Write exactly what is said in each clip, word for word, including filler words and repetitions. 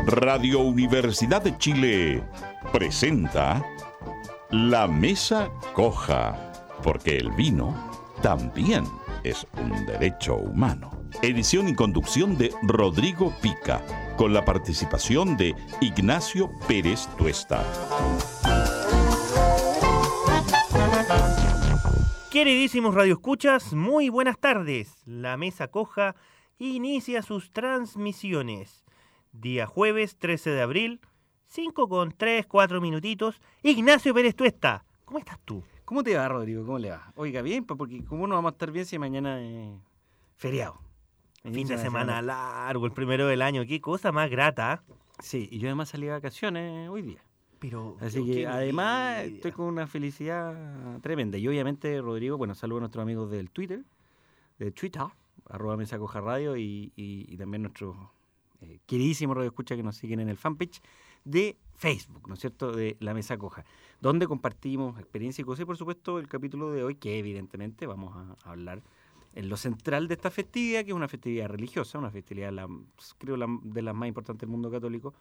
Radio Universidad de Chile presenta La Mesa Coja, porque el vino también es un derecho humano. Edición y conducción de Rodrigo Pica, con la participación de Ignacio Pérez Tuesta. Queridísimos radioescuchas, muy buenas tardes. La Mesa Coja inicia sus transmisiones. Día jueves trece de abril, cinco con tres, cuatro minutitos. Ignacio Pérez Tuesta, ¿cómo estás tú? ¿Cómo te va, Rodrigo? ¿Cómo le va? Oiga, bien, porque ¿cómo no vamos a estar bien si mañana es feriado? Fin de semana largo, el primero del año. Qué cosa más grata. Sí, y yo además salí de vacaciones hoy día. Pero, Así pero que además envidia. estoy con una felicidad tremenda. Y obviamente, Rodrigo, bueno, saludo a nuestros amigos del Twitter, de Twitter, arroba Mesa Coja Radio, y, y, y también nuestros eh, queridísimos radioescuchas que nos siguen en el fanpage de Facebook, ¿no es cierto?, de La Mesa Coja, donde compartimos experiencia y cosas, y por supuesto el capítulo de hoy, que evidentemente vamos a hablar en lo central de esta festividad, que es una festividad religiosa, una festividad, la, creo, la, de las más importantes del mundo católico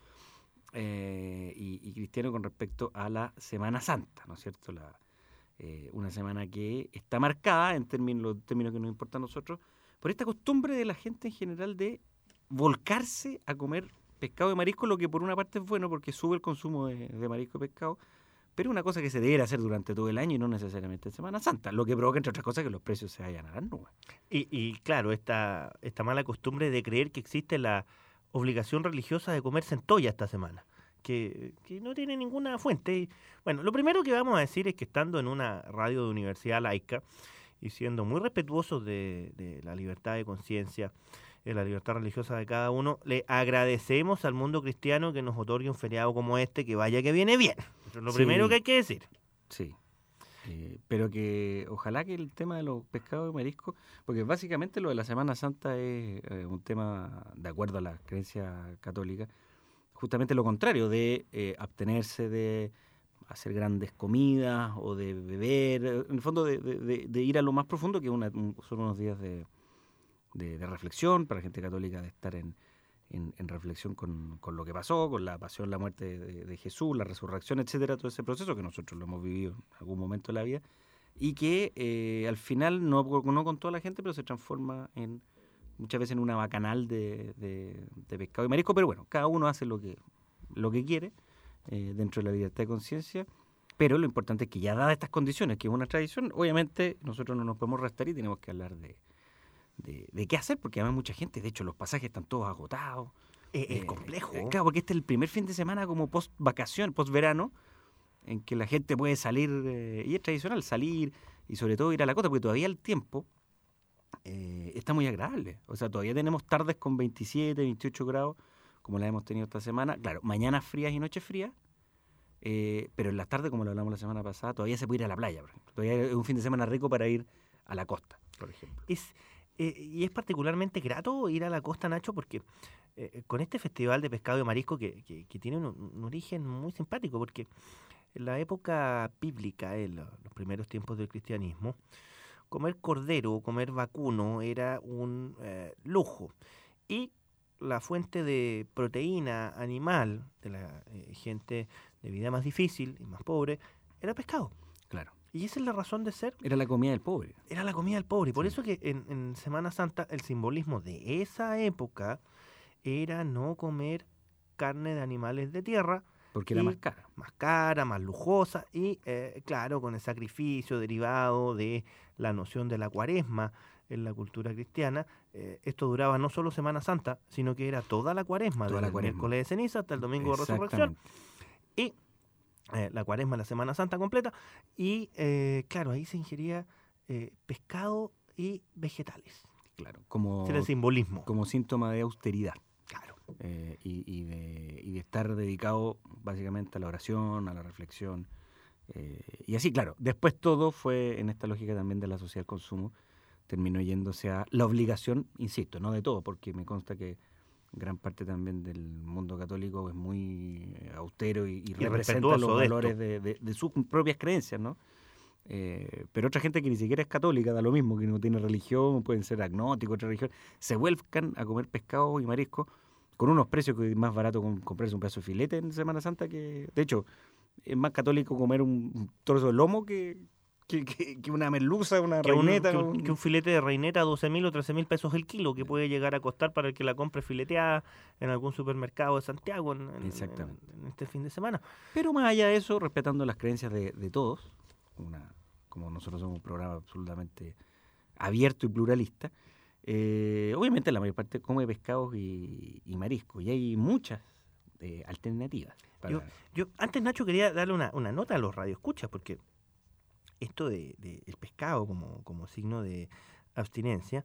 eh, y, y cristiano con respecto a la Semana Santa, ¿no es cierto?, la, eh, una semana que está marcada, en términos, los términos que nos importan a nosotros, por esta costumbre de la gente en general de volcarse a comer pescado y marisco, lo que por una parte es bueno porque sube el consumo de, de marisco y pescado, pero es una cosa que se debe hacer durante todo el año y no necesariamente en Semana Santa, lo que provoca, entre otras cosas, que los precios se vayan a las nubes. Y, y claro, esta, esta mala costumbre de creer que existe la obligación religiosa de comer centolla esta semana, que, que no tiene ninguna fuente. Y, bueno, lo primero que vamos a decir es que estando en una radio de universidad laica y siendo muy respetuosos de, de la libertad de conciencia, de la libertad religiosa de cada uno, le agradecemos al mundo cristiano que nos otorgue un feriado como este, que vaya que viene bien. Eso es lo Sí. primero que hay que decir. Sí, eh, pero que ojalá que el tema de los pescados y mariscos, porque básicamente lo de la Semana Santa es eh, un tema, de acuerdo a la creencia católica, justamente lo contrario, de eh, abstenerse de hacer grandes comidas o de beber, en el fondo de, de, de, de ir a lo más profundo, que una, son unos días de, de, de reflexión para la gente católica, de estar en, en, en reflexión con, con lo que pasó, con la pasión, la muerte de, de Jesús, la resurrección, etcétera, todo ese proceso que nosotros lo hemos vivido en algún momento de la vida y que eh, al final, no, no con toda la gente, pero se transforma en muchas veces en una bacanal de, de, de pescado y marisco, pero bueno, cada uno hace lo que, lo que quiere eh, dentro de la libertad de conciencia, pero lo importante es que ya dadas estas condiciones, que es una tradición, obviamente nosotros no nos podemos restar y tenemos que hablar de De, de qué hacer, porque además mucha gente, de hecho los pasajes están todos agotados. Es, es Eh, complejo. eh, claro, porque este es el primer fin de semana como post vacación, post verano, en que la gente puede salir, eh, y es tradicional salir, y sobre todo ir a la costa, porque todavía el tiempo eh, está muy agradable. O sea, todavía tenemos tardes con veintisiete, veintiocho grados, como las hemos tenido esta semana. Claro, mañanas frías y noches frías, eh, pero en las tardes, como lo hablamos la semana pasada, todavía se puede ir a la playa, por ejemplo. Todavía es un fin de semana rico para ir a la costa, por ejemplo. Es, eh, y es particularmente grato ir a la costa, Nacho, porque eh, con este festival de pescado y marisco que, que, que tiene un, un origen muy simpático, porque en la época bíblica, en los, los primeros tiempos del cristianismo, comer cordero, comer vacuno era un eh, lujo. Y la fuente de proteína animal de la eh, gente de vida más difícil y más pobre era pescado. Claro. Y esa es la razón de ser. Era la comida del pobre. Era la comida del pobre. Y por Sí. eso que en, en Semana Santa el simbolismo de esa época era no comer carne de animales de tierra. Porque era y más cara. Más cara, más lujosa. Y eh, claro, con el sacrificio derivado de la noción de la cuaresma en la cultura cristiana, eh, esto duraba no solo Semana Santa, sino que era toda la cuaresma, Toda desde la el cuaresma. miércoles de ceniza hasta el domingo de resurrección. Y eh, la cuaresma, la Semana Santa completa. Y eh, claro, ahí se ingería eh, pescado y vegetales. Claro, como, Ese era el simbolismo. como síntoma de austeridad. Claro. Eh, y, y, de, y de estar dedicado básicamente a la oración, a la reflexión. Eh, y así, claro, después todo fue en esta lógica también de la sociedad del consumo, terminó yéndose a la obligación, insisto, no de todo, porque me consta que gran parte también del mundo católico es muy austero y, y, y representa los valores de, de, de sus propias creencias, ¿no? Eh, pero otra gente que ni siquiera es católica, da lo mismo, que no tiene religión, pueden ser agnósticos, otra religión, se vuelcan a comer pescado y marisco con unos precios que es más barato con, comprarse un pedazo de filete en Semana Santa que, de hecho, es más católico comer un, un trozo de lomo que, que, que, que una merluza, una Que un, reineta. que, un, un... que un filete de reineta a doce mil o trece mil pesos el kilo, que puede llegar a costar para el que la compre fileteada en algún supermercado de Santiago en, en, Exactamente. en, en este fin de semana. Pero más allá de eso, respetando las creencias de, de todos, una, como nosotros somos un programa absolutamente abierto y pluralista, eh, obviamente la mayor parte come pescados y, y mariscos, y hay muchas eh, alternativas. Para... Yo, yo antes, Nacho, quería darle una, una nota a los radioescuchas, porque esto de, de el pescado como, como signo de abstinencia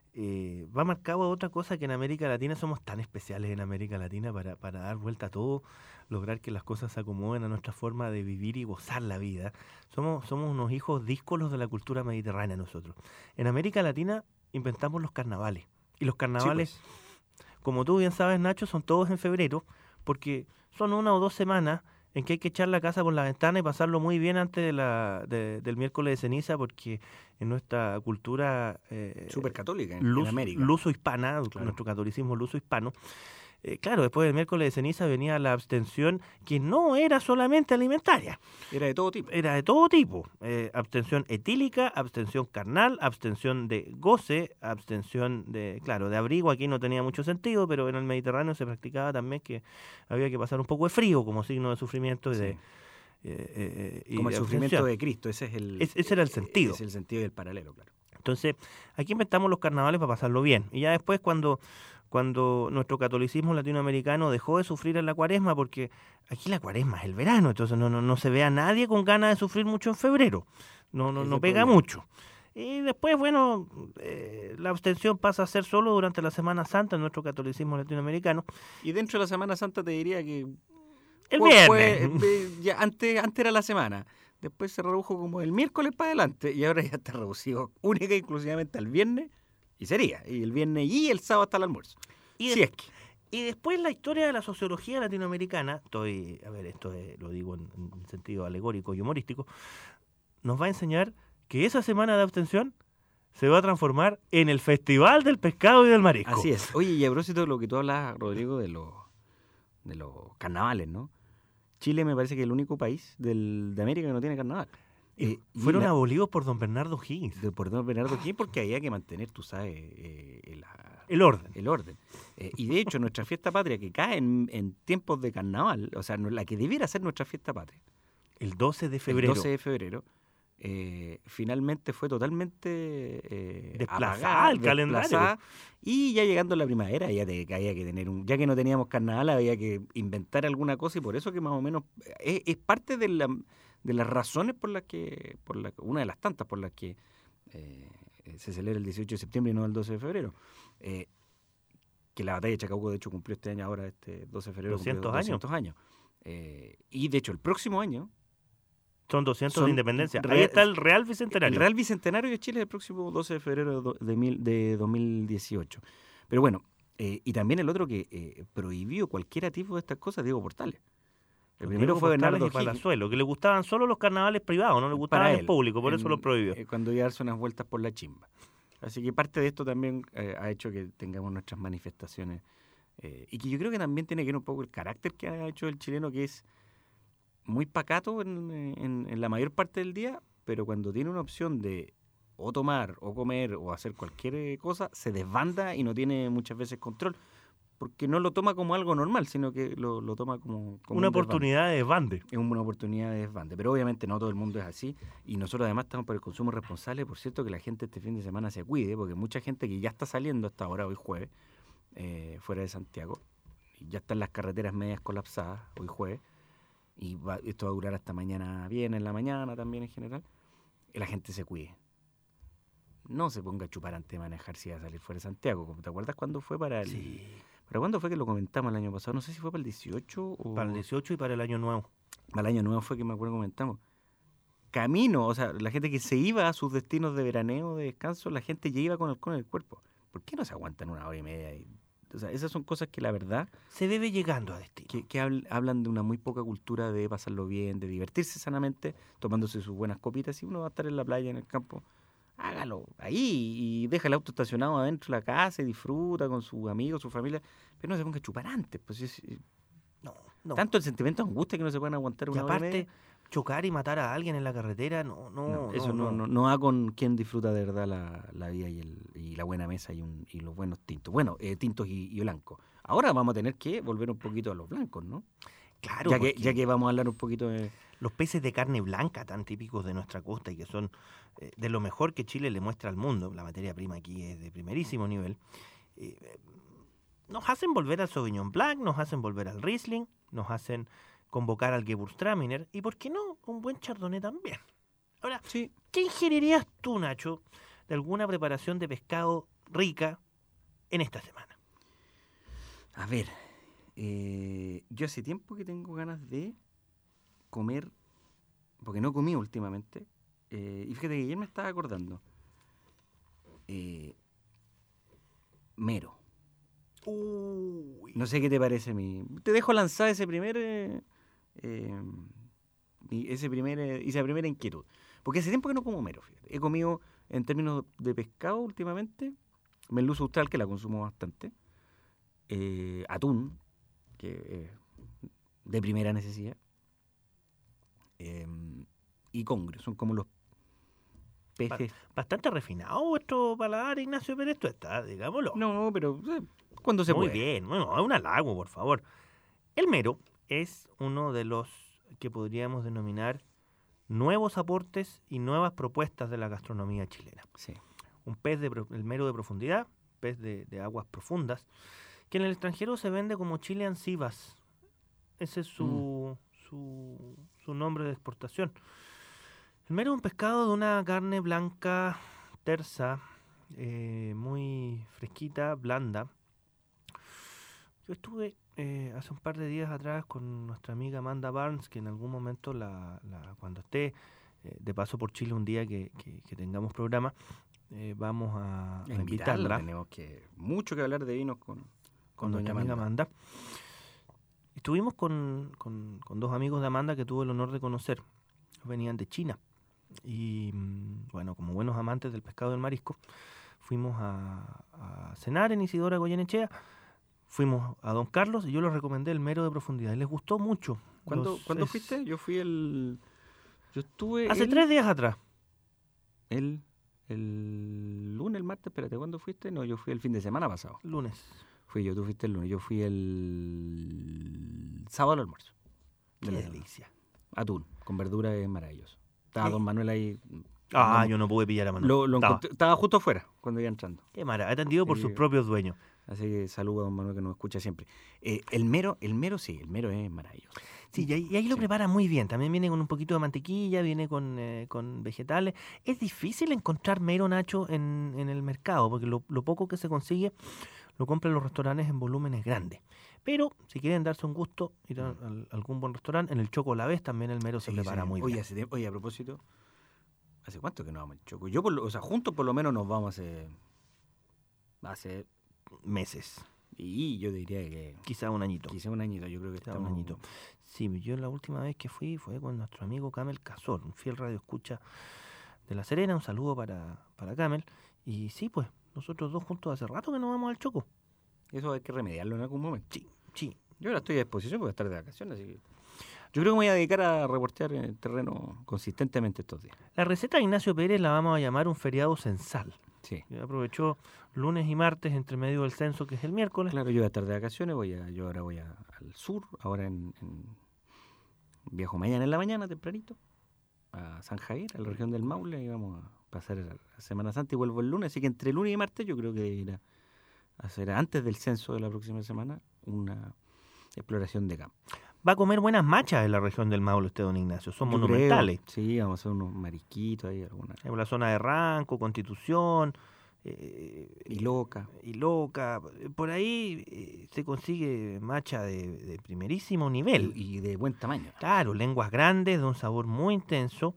eh, va marcado a otra cosa, que en América Latina somos tan especiales en América Latina para, para dar vuelta a todo, lograr que las cosas se acomoden a nuestra forma de vivir y gozar la vida. Somos, somos unos hijos díscolos de la cultura mediterránea nosotros. En América Latina inventamos los carnavales, y los carnavales, Sí, pues. como tú bien sabes, Nacho, son todos en febrero, porque son una o dos semanas en que hay que echar la casa por la ventana y pasarlo muy bien antes de la, de, del miércoles de ceniza, porque en nuestra cultura eh, Súper católica en, luz, en América. luso-hispana, Claro. nuestro catolicismo luso-hispano, eh, claro, después del miércoles de ceniza venía la abstención, que no era solamente alimentaria, Era de todo tipo. era de todo tipo. Eh, abstención etílica, abstención carnal, abstención de goce, abstención de, claro, de abrigo. Aquí no tenía mucho sentido, pero en el Mediterráneo se practicaba también que había que pasar un poco de frío como signo de sufrimiento y de... Sí. Eh, eh, y Como el de sufrimiento abstención. de Cristo, ese es el, Es- ese era el sentido. Es el sentido del paralelo, claro. Entonces, aquí inventamos los carnavales para pasarlo bien. Y ya después, cuando, cuando nuestro catolicismo latinoamericano dejó de sufrir en la cuaresma, porque aquí la cuaresma es el verano, entonces no, no, no se ve a nadie con ganas de sufrir mucho en febrero. No, no, Ese no es el pega problema. mucho. Y después, bueno, eh, la abstención pasa a ser solo durante la Semana Santa en nuestro catolicismo latinoamericano. Y dentro de la Semana Santa te diría que El fue- viernes. fue, eh, ya antes, antes era la semana. Después se redujo como el miércoles para adelante. Y ahora ya está reducido única y exclusivamente al viernes. Y sería. Y el viernes y el sábado hasta el almuerzo. Y Si de- es que. Y después la historia de la sociología latinoamericana, estoy, a ver, esto es- lo digo en, en sentido alegórico y humorístico, nos va a enseñar que esa semana de abstención se va a transformar en el Festival del Pescado y del Marisco. Así es. Oye, y a propósito de lo que tú hablas, Rodrigo, de los, de los carnavales, ¿no? Chile me parece que es el único país del, de América que no tiene carnaval. Y Eh, y fueron la- abolidos por don Bernardo Higgins. de, por don Bernardo King, porque había que mantener, tú sabes, eh, la- El orden. el orden. Eh, y de hecho, nuestra fiesta patria, que cae en, en tiempos de carnaval, o sea, no- la que debiera ser nuestra fiesta patria, El doce de febrero. el doce de febrero, eh, finalmente fue totalmente eh, Desplazada apagada, al calendario. desplazada, y ya llegando la primavera, ya te- que había que tener un, ya que no teníamos carnaval, había que inventar alguna cosa, y por eso que más o menos es, es parte de, la, de las razones por las que, por la, una de las tantas por las que eh, se celebra el dieciocho de septiembre y no el doce de febrero. Eh, que la batalla de Chacabuco, de hecho, cumplió este año, ahora este doce de febrero, cumplió doscientos años. doscientos años. Eh, y de hecho, el próximo año, Son doscientos Son de independencia. Ahí real- está el Real Bicentenario. el Real Bicentenario de Chile es el próximo doce de febrero de, do- de, mil- de dos mil dieciocho. Pero bueno, eh, y también el otro que eh, prohibió cualquier tipo de estas cosas, Diego Portales. El primero Diego fue Portales Bernardo y Higgins. Palazuelo, que le gustaban solo los carnavales privados, no le gustaban Para el él, público, por eso en- lo prohibió. eh, cuando iba a darse unas vueltas por la chimba. Así que parte de esto también eh, ha hecho que tengamos nuestras manifestaciones. eh, y que yo creo que también tiene que ver un poco el carácter que ha hecho el chileno, que es muy pacato en, en- en la mayor parte del día, pero cuando tiene una opción de o tomar, o comer, o hacer cualquier eh, cosa, se desbanda y no tiene muchas veces control, porque no lo toma como algo normal, sino que lo, lo toma como, como Una un desbande. oportunidad de bande. Es una oportunidad de desbande, pero obviamente no todo el mundo es así, y nosotros además estamos por el consumo responsable. Por cierto, que la gente este fin de semana se cuide, porque mucha gente que ya está saliendo hasta ahora, hoy jueves, eh, fuera de Santiago, y ya están las carreteras medias colapsadas, hoy jueves, y va- esto va a durar hasta mañana bien, en la mañana también en general, y la gente se cuide. No se ponga a chupar antes de manejar si va a salir fuera de Santiago. como- ¿Te acuerdas cuándo fue para el... Sí. ¿Para cuándo fue que lo comentamos el año pasado? No sé si fue para el dieciocho o... Para el dieciocho y para el año nuevo. Al año nuevo fue que me acuerdo que comentamos. Camino, o sea, la gente que se iba a sus destinos de veraneo, de descanso, la gente ya iba con alcohol en el cuerpo. ¿Por qué no se aguantan una hora y media? Y- o sea, esas son cosas que la verdad, Se debe llegando a destino. que, que habl- hablan de una muy poca cultura de pasarlo bien, de divertirse sanamente, tomándose sus buenas copitas, y uno va a estar en la playa, en el campo, hágalo ahí y deja el auto estacionado adentro de la casa y disfruta con sus amigos, su familia, pero no se ponga a chupar antes. Pues es, No, no. tanto el sentimiento de angustia que no se pueden aguantar Y una hora y aparte, media. chocar y matar a alguien en la carretera, no, no, No, no. eso no, no, no va con quien disfruta de verdad la, la vida y, el, y la buena mesa y, un, y los buenos tintos. Bueno, eh, tintos y, y blancos. Ahora vamos a tener que volver un poquito a los blancos, ¿no? Claro, Ya que, porque ya que vamos a hablar un poquito de... los peces de carne blanca tan típicos de nuestra costa y que son eh, de lo mejor que Chile le muestra al mundo, la materia prima aquí es de primerísimo nivel, eh, eh, nos hacen volver al Sauvignon Blanc, nos hacen volver al Riesling, nos hacen convocar al Gewürztraminer y, ¿por qué no?, un buen Chardonnay también. Ahora, Sí. ¿qué ingerirías tú, Nacho, de alguna preparación de pescado rica en esta semana? A ver, eh, yo hace tiempo que tengo ganas de comer, porque no comí últimamente, eh, y fíjate que ayer me estaba acordando, eh, mero. Uy. No sé qué te parece a mí. Te dejo lanzar ese primer, eh, eh, mi- ese primer, eh, esa primera inquietud. Porque hace tiempo que no como mero, fíjate. He comido, en términos de pescado últimamente, merluza austral, que la consumo bastante, eh, atún, que es de primera necesidad, eh, y congrio, son como los peces. Bastante refinado vuestro paladar, Ignacio Pérez, tú estás, digámoslo. No, pero eh, cuando se Muy puede. bien, bueno, es un halago, por favor. El mero es uno de los que podríamos denominar nuevos aportes y nuevas propuestas de la gastronomía chilena. Sí. Un pez de pro- el mero de profundidad, pez de, de aguas profundas, que en el extranjero se vende como Chilean sea bass. Ese es su, su, su nombre de exportación. El mero es un pescado de una carne blanca, tersa, eh, muy fresquita, blanda. Yo estuve eh, hace un par de días atrás con nuestra amiga Amanda Barnes, que en algún momento, la, la- cuando esté eh, de paso por Chile un día que, que- que tengamos programa, eh, vamos a, a Invitarla, invitarla tenemos que mucho que hablar de vinos con, con con nuestra doña amiga Amanda. Amanda. Estuvimos con, con- con dos amigos de Amanda que tuve el honor de conocer. Venían de China. Y mm, bueno, como buenos amantes del pescado y del marisco, fuimos a, a cenar en Isidora Goyenechea. Fuimos a Don Carlos y yo les recomendé el mero de profundidad. Y les gustó mucho. ¿Cuándo, Los- ¿cuándo es- fuiste? Yo fui el... Yo estuve Hace el, tres días atrás. el, el lunes, el martes, espérate, ¿cuándo fuiste? No, yo fui el fin de semana pasado. Lunes. Fui yo, tú fuiste el lunes. Yo fui el sábado al almuerzo. Qué De la- delicia. Atún, con verdura es maravilloso. Estaba ¿Qué? don Manuel ahí. Ah, no- yo no pude pillar a Manuel. lo, lo Estaba. encontré- estaba justo afuera cuando iba entrando. Qué maravilla. Atendido por Sí. sus propios dueños. Así que saludo a don Manuel que nos escucha siempre. Eh, el mero, el mero sí, el mero es maravilloso. Sí, y ahí, y ahí lo Sí. prepara muy bien. También viene con un poquito de mantequilla, viene con, eh, con vegetales. Es difícil encontrar mero, Nacho, en, en el mercado, porque lo, lo poco que se consigue lo compran los restaurantes en volúmenes grandes. Pero si quieren darse un gusto, ir a, al- a algún buen restaurante, en el Choco La Vez también el mero se Sí, prepara sí. muy oye, bien. hace tiempo- oye, a propósito, ¿hace cuánto que no vamos al Choco? Yo, por lo- o sea, juntos por lo menos nos vamos hace... Hace... Meses, Y yo diría que quizá un añito. quizá un añito, yo creo que Quizá estamos... un añito. Sí, yo la última vez que fui fue con nuestro amigo Camel Casor, un fiel radioescucha de La Serena. Un saludo para, para Camel. Y sí, pues, nosotros dos juntos hace rato que no vamos al Choco. Eso hay que remediarlo en algún momento. Sí, sí. Yo ahora estoy a disposición porque voy a estar de vacaciones, así que... Yo creo que me voy a dedicar a reportear el terreno consistentemente estos días. La receta de Ignacio Pérez la vamos a llamar un feriado censal. Sí. Que aprovechó lunes y martes entre medio del censo, que es el miércoles. Claro, yo voy a estar de vacaciones, voy a, yo ahora voy a- al sur, ahora en, en- viajo mañana en la mañana, tempranito, a San Javier, a la región del Maule, y vamos a pasar la Semana Santa y vuelvo el lunes, así que entre lunes y martes yo creo que ir a hacer antes del censo de la próxima semana una exploración de campo. Va a comer buenas machas en la región del Maule usted, don Ignacio. Son Yo monumentales. creo, sí, vamos a hacer unos marisquitos ahí, alguna. En la zona de Ranco, Constitución, eh, Y loca. y Loca. Por ahí eh, se consigue macha de, de primerísimo nivel. Y, y de buen tamaño. Claro, lenguas grandes, de un sabor muy intenso.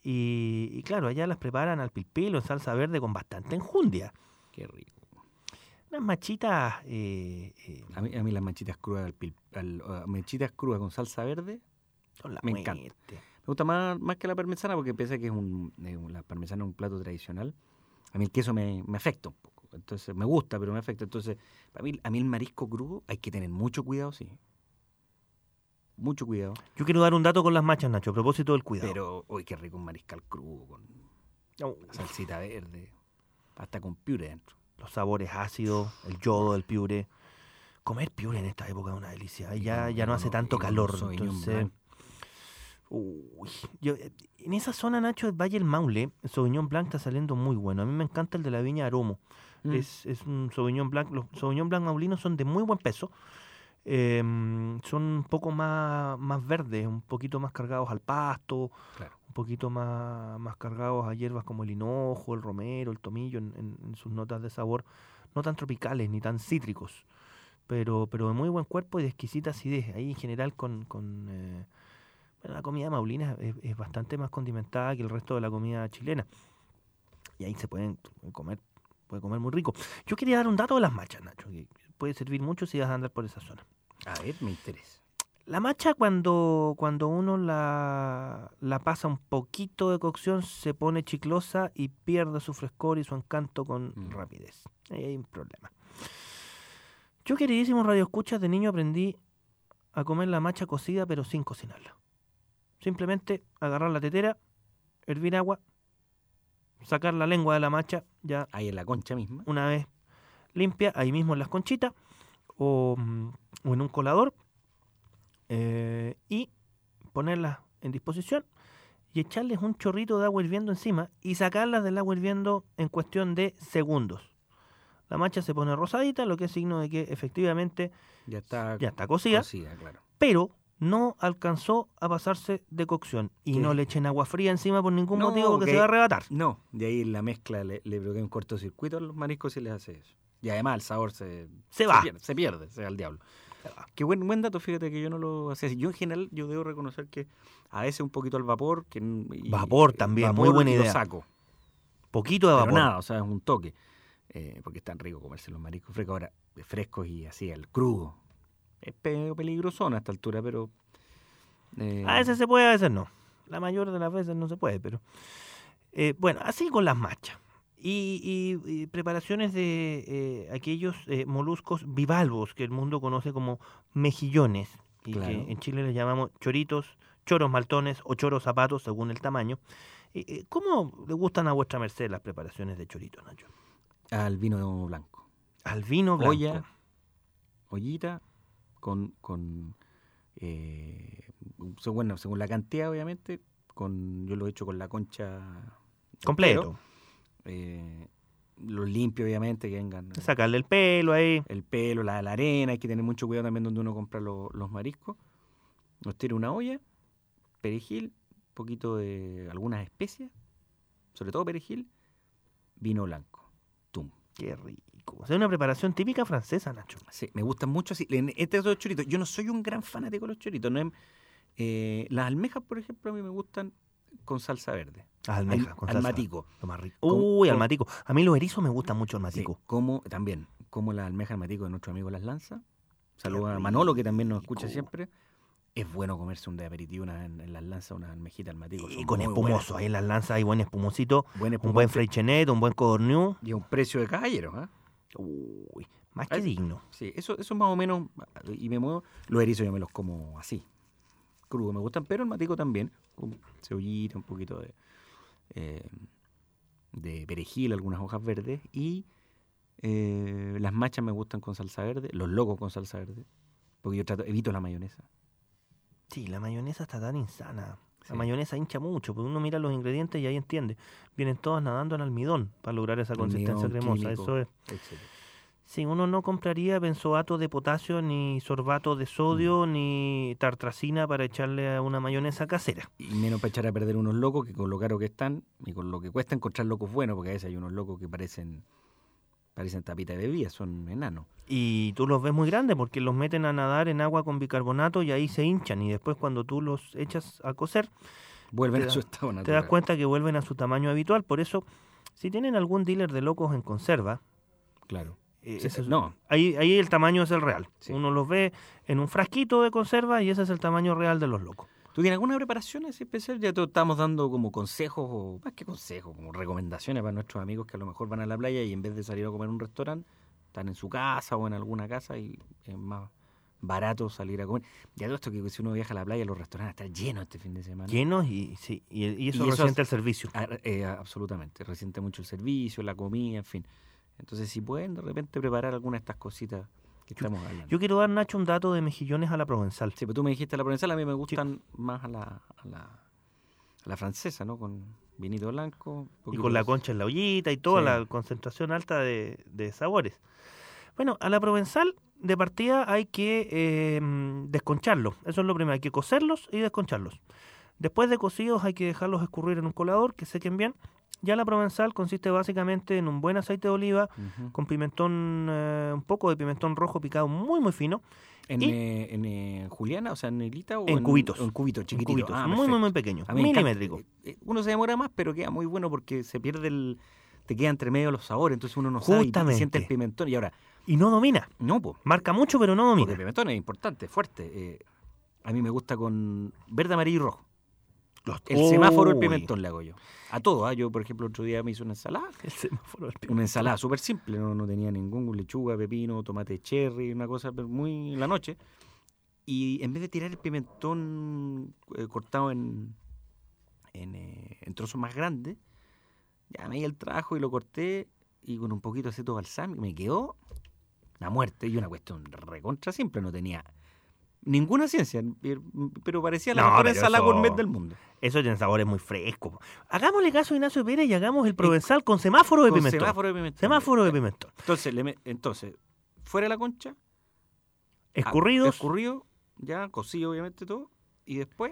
Y, y claro, allá las preparan al pilpilo en salsa verde con bastante enjundia. Qué rico. Unas machitas... eh, eh, A mí, a mí las manchitas crudas, al pil- al- uh, manchitas crudas con salsa verde, son la me muerte. encanta. gusta más, más que la parmesana porque piensa que es un, eh, la parmesana es un plato tradicional. A mí el queso me, me afecta un poco. Entonces, me gusta, pero me afecta. Entonces, para mí, a mí el marisco crudo hay que tener mucho cuidado, sí. Mucho cuidado. Yo quiero dar un dato con las machas, Nacho, a propósito del cuidado. Pero, uy, qué rico un mariscal crudo con Oh, salsita verde, hasta con piure dentro. los sabores ácidos, el yodo del piure. Comer piure en esta época es una delicia. Y Ya, con- ya y no con hace un- tanto y con un calor. Sauvignon Entonces, Blanc. uy, yo, eh, en esa zona, Nacho, del Valle del Maule, el Sauvignon Blanc está saliendo muy bueno. A mí me encanta el de la viña Aromo. Mm. Es, es un Sauvignon Blanc. Los Sauvignon Blanc maulinos son de muy buen peso. Eh, son un poco más, más verdes, un poquito más cargados al pasto, Claro. un poquito más, más cargados a hierbas como el hinojo, el romero, el tomillo, en, en- en sus notas de sabor, no tan tropicales ni tan cítricos, pero, pero de muy buen cuerpo y de exquisita acidez. Ahí en general con, con eh, bueno, la comida maulina es, es bastante más condimentada que el resto de la comida chilena. Y ahí se pueden comer, puede comer muy rico. Yo quería dar un dato de las machas, Nacho, que puede servir mucho si vas a andar por esa zona. A ver, me interesa. La macha cuando, cuando uno la, la pasa un poquito de cocción se pone chiclosa y pierde su frescor y su encanto con Mm. rapidez. Ahí hay un problema. Yo, queridísimos radioescuchas, de niño aprendí a comer la macha cocida pero sin cocinarla. Simplemente agarrar la tetera, hervir agua, sacar la lengua de la macha ya Ahí en la concha misma. una vez limpia, ahí mismo en las conchitas o, mm, o en un colador, eh, y ponerlas en disposición y echarles un chorrito de agua hirviendo encima y sacarlas del agua hirviendo en cuestión de segundos. La macha se pone rosadita, lo que es signo de que efectivamente Ya está ya está cocida, cocida, claro. pero no alcanzó a pasarse de cocción. Y ¿Qué? no le echen agua fría encima por ningún No, motivo porque que- se va a arrebatar. No, de ahí la mezcla le, le provoca un cortocircuito a los mariscos si les hace eso. Y además el sabor se, Se va. pierde, se pierde, se va al diablo. Se va. Qué buen, buen dato, fíjate que yo no lo hacía así. Yo en general, yo debo reconocer que a veces un poquito al vapor. Que, y- Vapor también, muy buena y idea. Lo saco, Poquito de pero vapor. nada, o sea, es un toque. Eh, porque es tan rico comerse los mariscos frescos. Ahora, frescos y así, el crudo. Es pe- peligroso a esta altura, pero... eh, A veces se puede, a veces no. La mayor de las veces no se puede, pero... eh, bueno, así con las machas. Y, y- y preparaciones de eh, aquellos eh, moluscos bivalvos que el mundo conoce como mejillones. Y Claro. que en Chile les llamamos choritos, choros maltones o choros zapatos, según el tamaño. Eh, eh, ¿Cómo le gustan a vuestra merced las preparaciones de choritos, Nacho? al vino blanco. Al vino blanco. Olla, ollita, con, con eh, según, bueno, según la cantidad, obviamente, con yo lo he hecho con la concha del Completo. pelo, eh, lo limpio, obviamente, que vengan eh, Sacarle el pelo ahí. el pelo, la, la arena, hay que tener mucho cuidado también donde uno compra lo- los mariscos. Nos tira una olla, perejil, un poquito de algunas especias, sobre todo perejil, vino blanco. Tum. Qué rico. O sea, una preparación típica francesa, Nacho. Sí, me gustan mucho así. En este caso de choritos, yo no soy un gran fanático de los choritos. No es- eh, las almejas, por ejemplo, a mí me gustan con salsa verde. Las almejas, Al- con al salsa. matico. Lo más rico. ¿Cómo- Uy, al cómo? matico. A mí los erizos me gustan mucho el Sí, matico. como también, como las almejas al matico de nuestro amigo Las Lanzas. Saludos a rico. Manolo, que también nos escucha siempre. Es bueno comerse un de aperitivo una, en, en Las Lanzas, unas almejitas al matico. Y son con muy espumoso. buenas. Ahí en las lanzas hay buen espumosito. Buen Un buen espumante freichenet, un buen codorniu. y a un precio de caballero. ¿ah? Uy, más que Ay. digno. Sí, eso, eso más o menos. Y me muevo. Los erizos yo me los como así, crudo, me gustan, pero el matico también, con cebollita, un poquito de, eh, de perejil, algunas hojas verdes, y eh, las machas me gustan con salsa verde, los locos con salsa verde, porque yo trato, evito la mayonesa. Sí, la mayonesa está tan insana. La Sí. mayonesa hincha mucho, porque uno mira los ingredientes y ahí entiende. Vienen todas nadando en almidón para lograr esa consistencia Almidón, cremosa. químico, Eso es. etcétera. Sí, uno no compraría benzoato de potasio, ni sorbato de sodio, ni tartracina para echarle a una mayonesa casera. Y menos para echar a perder unos locos que con lo caro que están y con lo que cuesta encontrar locos buenos, porque a veces hay unos locos que parecen parecen tapita de bebida, son enanos. Y tú los ves muy grandes porque los meten a nadar en agua con bicarbonato y ahí se hinchan. Y después cuando tú los echas a cocer, Vuelven Te a su da- estado natural. te das cuenta que vuelven a su tamaño habitual. Por eso, si tienen algún dealer de locos en conserva, Claro. eh, Sí, ese es- no. ahí, ahí el tamaño es el real. Sí. Uno los ve en un frasquito de conserva y ese es el tamaño real de los locos. ¿Tú tienes alguna preparación así especial? Ya te estamos dando como consejos, o más que consejos, como recomendaciones para nuestros amigos que a lo mejor van a la playa y en vez de salir a comer en un restaurante, están en su casa o en alguna casa y es más barato salir a comer. Ya todo esto que si uno viaja a la playa, los restaurantes están llenos este fin de semana. Llenos y, sí, y, y eso Y eso resiente es- el servicio. Ah, eh, absolutamente, resiente mucho el servicio, la comida, en fin. Entonces, si pueden de repente preparar alguna de estas cositas que estamos hablando. Yo quiero dar, Nacho, un dato de mejillones a la provenzal. Sí, pero tú me dijiste la provenzal, a mí me gustan más a la, a la, a la francesa, ¿no? Con vinito blanco. un Y poquito con la de- concha en la ollita y toda Sí. la concentración alta de, de sabores. Bueno, a la provenzal de partida hay que eh, desconcharlos. Eso es lo primero, hay que cocerlos y desconcharlos. Después de cocidos hay que dejarlos escurrir en un colador, que sequen bien. Ya la provenzal consiste básicamente en un buen aceite de oliva Ujú. con pimentón, eh, un poco de pimentón rojo picado muy muy fino, ¿En, y- eh, en eh, Juliana, o sea, en negrita o en cubitos. o en cubitos, en chiquititos? cubitos, Ah, muy muy perfecto. muy pequeños, A mí me encanta. milimétricos. Eh, eh, Uno se demora más, pero queda muy bueno porque se pierde el... Te queda entre medio los sabores, entonces uno no sabe y- y Justamente. siente el pimentón. Y ahora, Y no domina, no, pues, marca mucho pero no porque domina. el pimentón es importante, fuerte. Eh, a mí me gusta con verde, amarillo y rojo. Los- El semáforo del Uy, pimentón le hago yo. A todo, ¿ah? Yo, por ejemplo, otro día me hice una ensalada. El semáforo del Una pimentón. ensalada súper simple, no, no tenía ningún lechuga, pepino, tomate cherry, una cosa pero muy en la noche. Y en vez de tirar el pimentón eh, cortado en, en, eh, en trozos más grandes, ya me di el trabajo y lo corté y con un poquito de aceto balsámico me quedó la muerte y una cuestión recontra simple, no tenía ninguna ciencia, pero parecía la No, mejor pero ensalada eso- gourmet del mundo. Eso tiene sabores muy frescos. Hagámosle caso a Ignacio Pérez y hagamos el provenzal con semáforo de Con pimentón. semáforo de pimentón. Semáforo de pimentón. Entonces, le me- entonces, fuera de la concha, Escurridos, escurrido, ya cocido obviamente todo, y después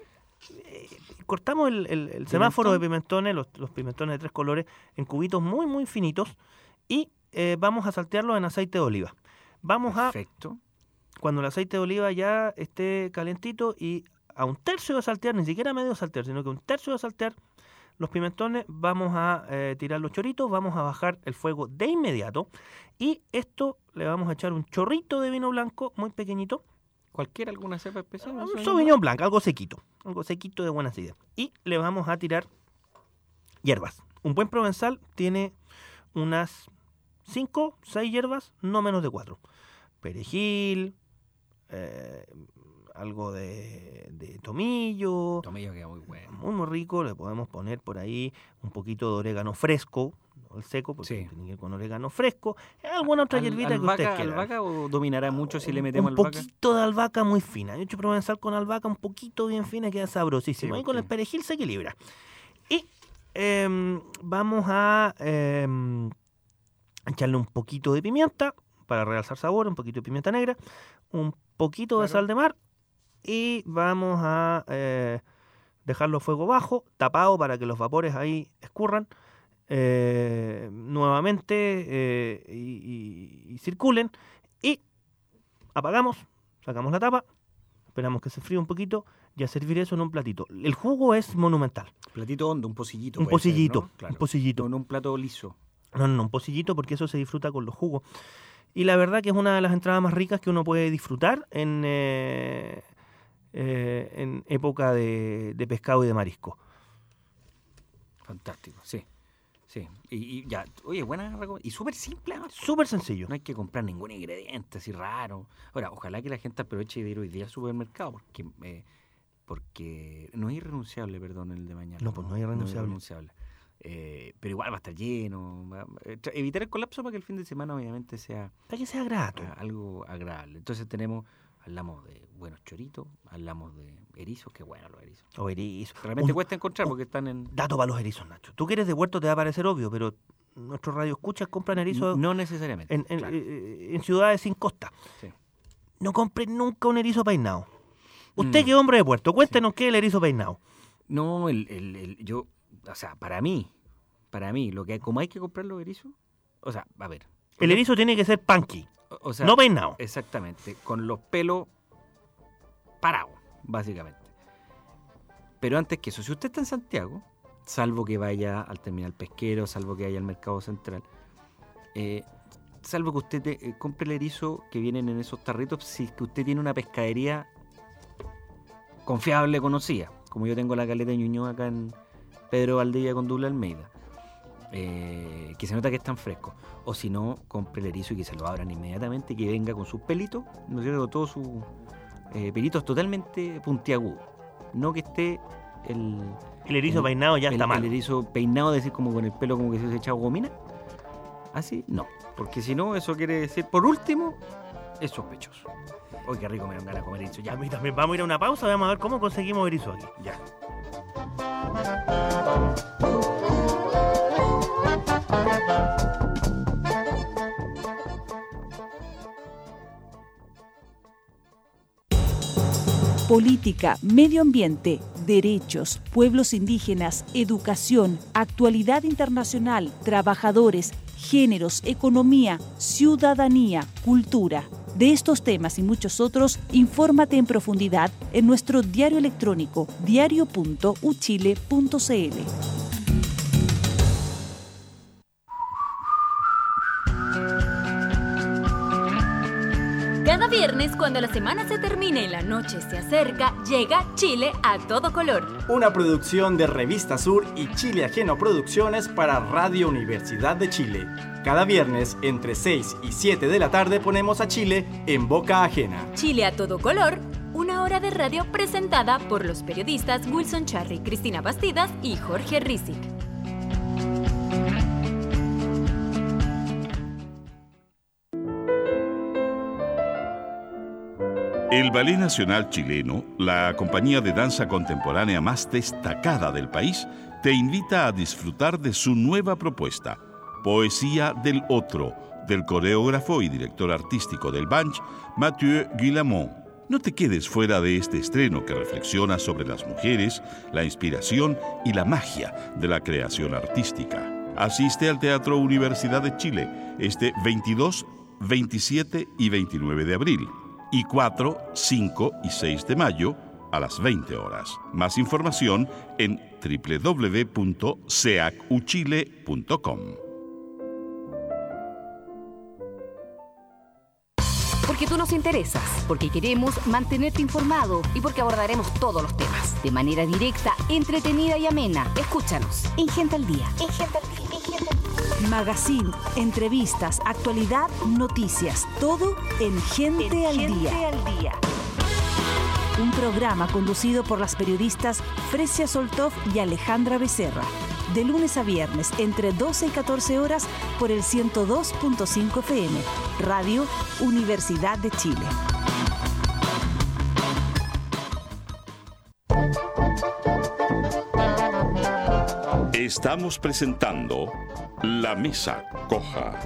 cortamos el, el- el semáforo de pimentones, los, los pimentones de tres colores, en cubitos muy, muy finitos y eh, vamos a saltearlos en aceite de oliva. Vamos a, perfecto. cuando el aceite de oliva ya esté calentito y a un tercio de saltear, ni siquiera medio saltear, sino que un tercio de saltear los pimentones, vamos a eh, tirar los choritos, vamos a bajar el fuego de inmediato y esto le vamos a echar un chorrito de vino blanco muy pequeñito. Cualquiera alguna cepa especial. ¿No? Un Sauvignon Blanc, algo sequito, algo sequito de buena acidez. Y le vamos a tirar hierbas. Un buen provenzal tiene unas cinco, seis hierbas, no menos de cuatro. Perejil, eh, algo de, de tomillo, Tomillo queda muy bueno. muy muy rico. Le podemos poner por ahí un poquito de orégano fresco, no el seco, porque Sí. tiene que ir con orégano fresco. Alguna otra Al- hierbita que albahaca, ustedes quieran. ¿Albahaca o dominará mucho si le Un- metemos un albahaca? poquito de albahaca muy fina. Yo he hecho provenzal con albahaca un poquito bien fina, queda sabrosísimo. Sí, y con el porque- perejil se equilibra. Y em, vamos a em, echarle un poquito de pimienta para realzar sabor, un poquito de pimienta negra, un poquito de Claro. sal de mar y vamos a eh, dejarlo a fuego bajo, tapado para que los vapores ahí escurran eh, nuevamente eh, y, y- y circulen y apagamos, sacamos la tapa, esperamos que se fríe un poquito y a servir eso en un platito. El jugo es monumental, Platito hondo, un pocillito. un puede ser, pocillito, ¿no? Claro. un pocillito. No, no un plato liso. No, no, no, un pocillito porque eso se disfruta con los jugos. Y la verdad que es una de las entradas más ricas que uno puede disfrutar en, eh, eh, en época de, de pescado y de marisco. Fantástico, sí. Sí. Y, y ya, oye, buena recom- y súper simple, ¿no? Súper sencillo. No hay que comprar ningún ingrediente así raro. Ahora, ojalá que la gente aproveche de ir hoy día al supermercado porque eh, porque no es irrenunciable, perdón, el de mañana. No, pues no es irrenunciable. irrenunciable. Eh, pero igual va a estar lleno. va- eh, tra- evitar el colapso para que el fin de semana obviamente sea Para que sea grato. ah, algo agradable. Entonces tenemos, hablamos de buenos choritos, hablamos de erizos, que bueno los erizos. O erizo. Realmente Un cuesta encontrar porque están en... dato para los erizos, Nacho. Tú que eres de Huerto te va a parecer obvio, pero nuestros radioescuchas compran erizos No necesariamente. en, en- claro. eh, en ciudades sin costa. Sí. No compren nunca un erizo peinado. Usted Mm. que es hombre de Puerto, cuéntenos qué es el erizo peinado. No, el, el, el- yo, o sea, para mí, para mí, lo que como hay que comprar los erizos, o sea, a ver. El erizo tiene que ser punky, o, o sea, no peinado. exactamente, con los pelos parados, básicamente. Pero antes que eso, si usted está en Santiago, salvo que vaya al terminal pesquero, salvo que vaya al mercado central, eh, salvo que usted te- eh, compre el erizo que vienen en esos tarritos, si es que usted tiene una pescadería confiable, conocida, como yo tengo la caleta de Ñuñoa acá en Pedro Valdivia con Douglas Almeida, eh, que se nota que están frescos. O si no, compre el erizo y que se lo abran inmediatamente y que venga con sus pelitos, ¿no es cierto? Todos sus eh, pelitos totalmente puntiagudos. No que esté el... El erizo el, peinado ya el, está mal. El erizo peinado, decir, como con el pelo como que se ha echado gomina. Así, no. Porque si no, eso quiere decir, por último, es sospechoso. Uy, qué rico me dan ganas de comer erizo. Ya, A mí también. Vamos a ir a una pausa, vamos a ver cómo conseguimos erizo aquí. ya. Política, medio ambiente, derechos, pueblos indígenas, educación, actualidad internacional, trabajadores, géneros, economía, ciudadanía, cultura. De estos temas y muchos otros, infórmate en profundidad en nuestro diario electrónico diario punto u chile punto c l. Cada viernes, cuando la semana se termina y la noche se acerca, llega Chile a todo color. Una producción de Revista Sur y Chile Ajeno Producciones para Radio Universidad de Chile. Cada viernes, entre seis y siete de la tarde, ponemos a Chile en boca ajena. Chile a todo color, una hora de radio presentada por los periodistas Wilson Charry, Cristina Bastidas y Jorge Rizik. El Ballet Nacional Chileno, la compañía de danza contemporánea más destacada del país, te invita a disfrutar de su nueva propuesta, Poesía del Otro, del coreógrafo y director artístico del Banch, Mathieu Guillamont. No te quedes fuera de este estreno que reflexiona sobre las mujeres, la inspiración y la magia de la creación artística. Asiste al Teatro Universidad de Chile este veintidós, veintisiete y veintinueve de abril. Y cuatro, cinco y seis de mayo a las veinte horas. Más información en doble u doble u doble u punto seac u chile punto com. Porque tú nos interesas, porque queremos mantenerte informado y porque abordaremos todos los temas de manera directa, entretenida y amena. Escúchanos en Gente al Día. En Gente al Día. En Gente al Día. Magazine, entrevistas, actualidad, noticias, todo en Gente, en al, Gente día. al Día. Un programa conducido por las periodistas Fresia Soltov y Alejandra Becerra. De lunes a viernes, entre doce y catorce horas, por el ciento dos punto cinco F M. Radio Universidad de Chile. Estamos presentando La Mesa Coja.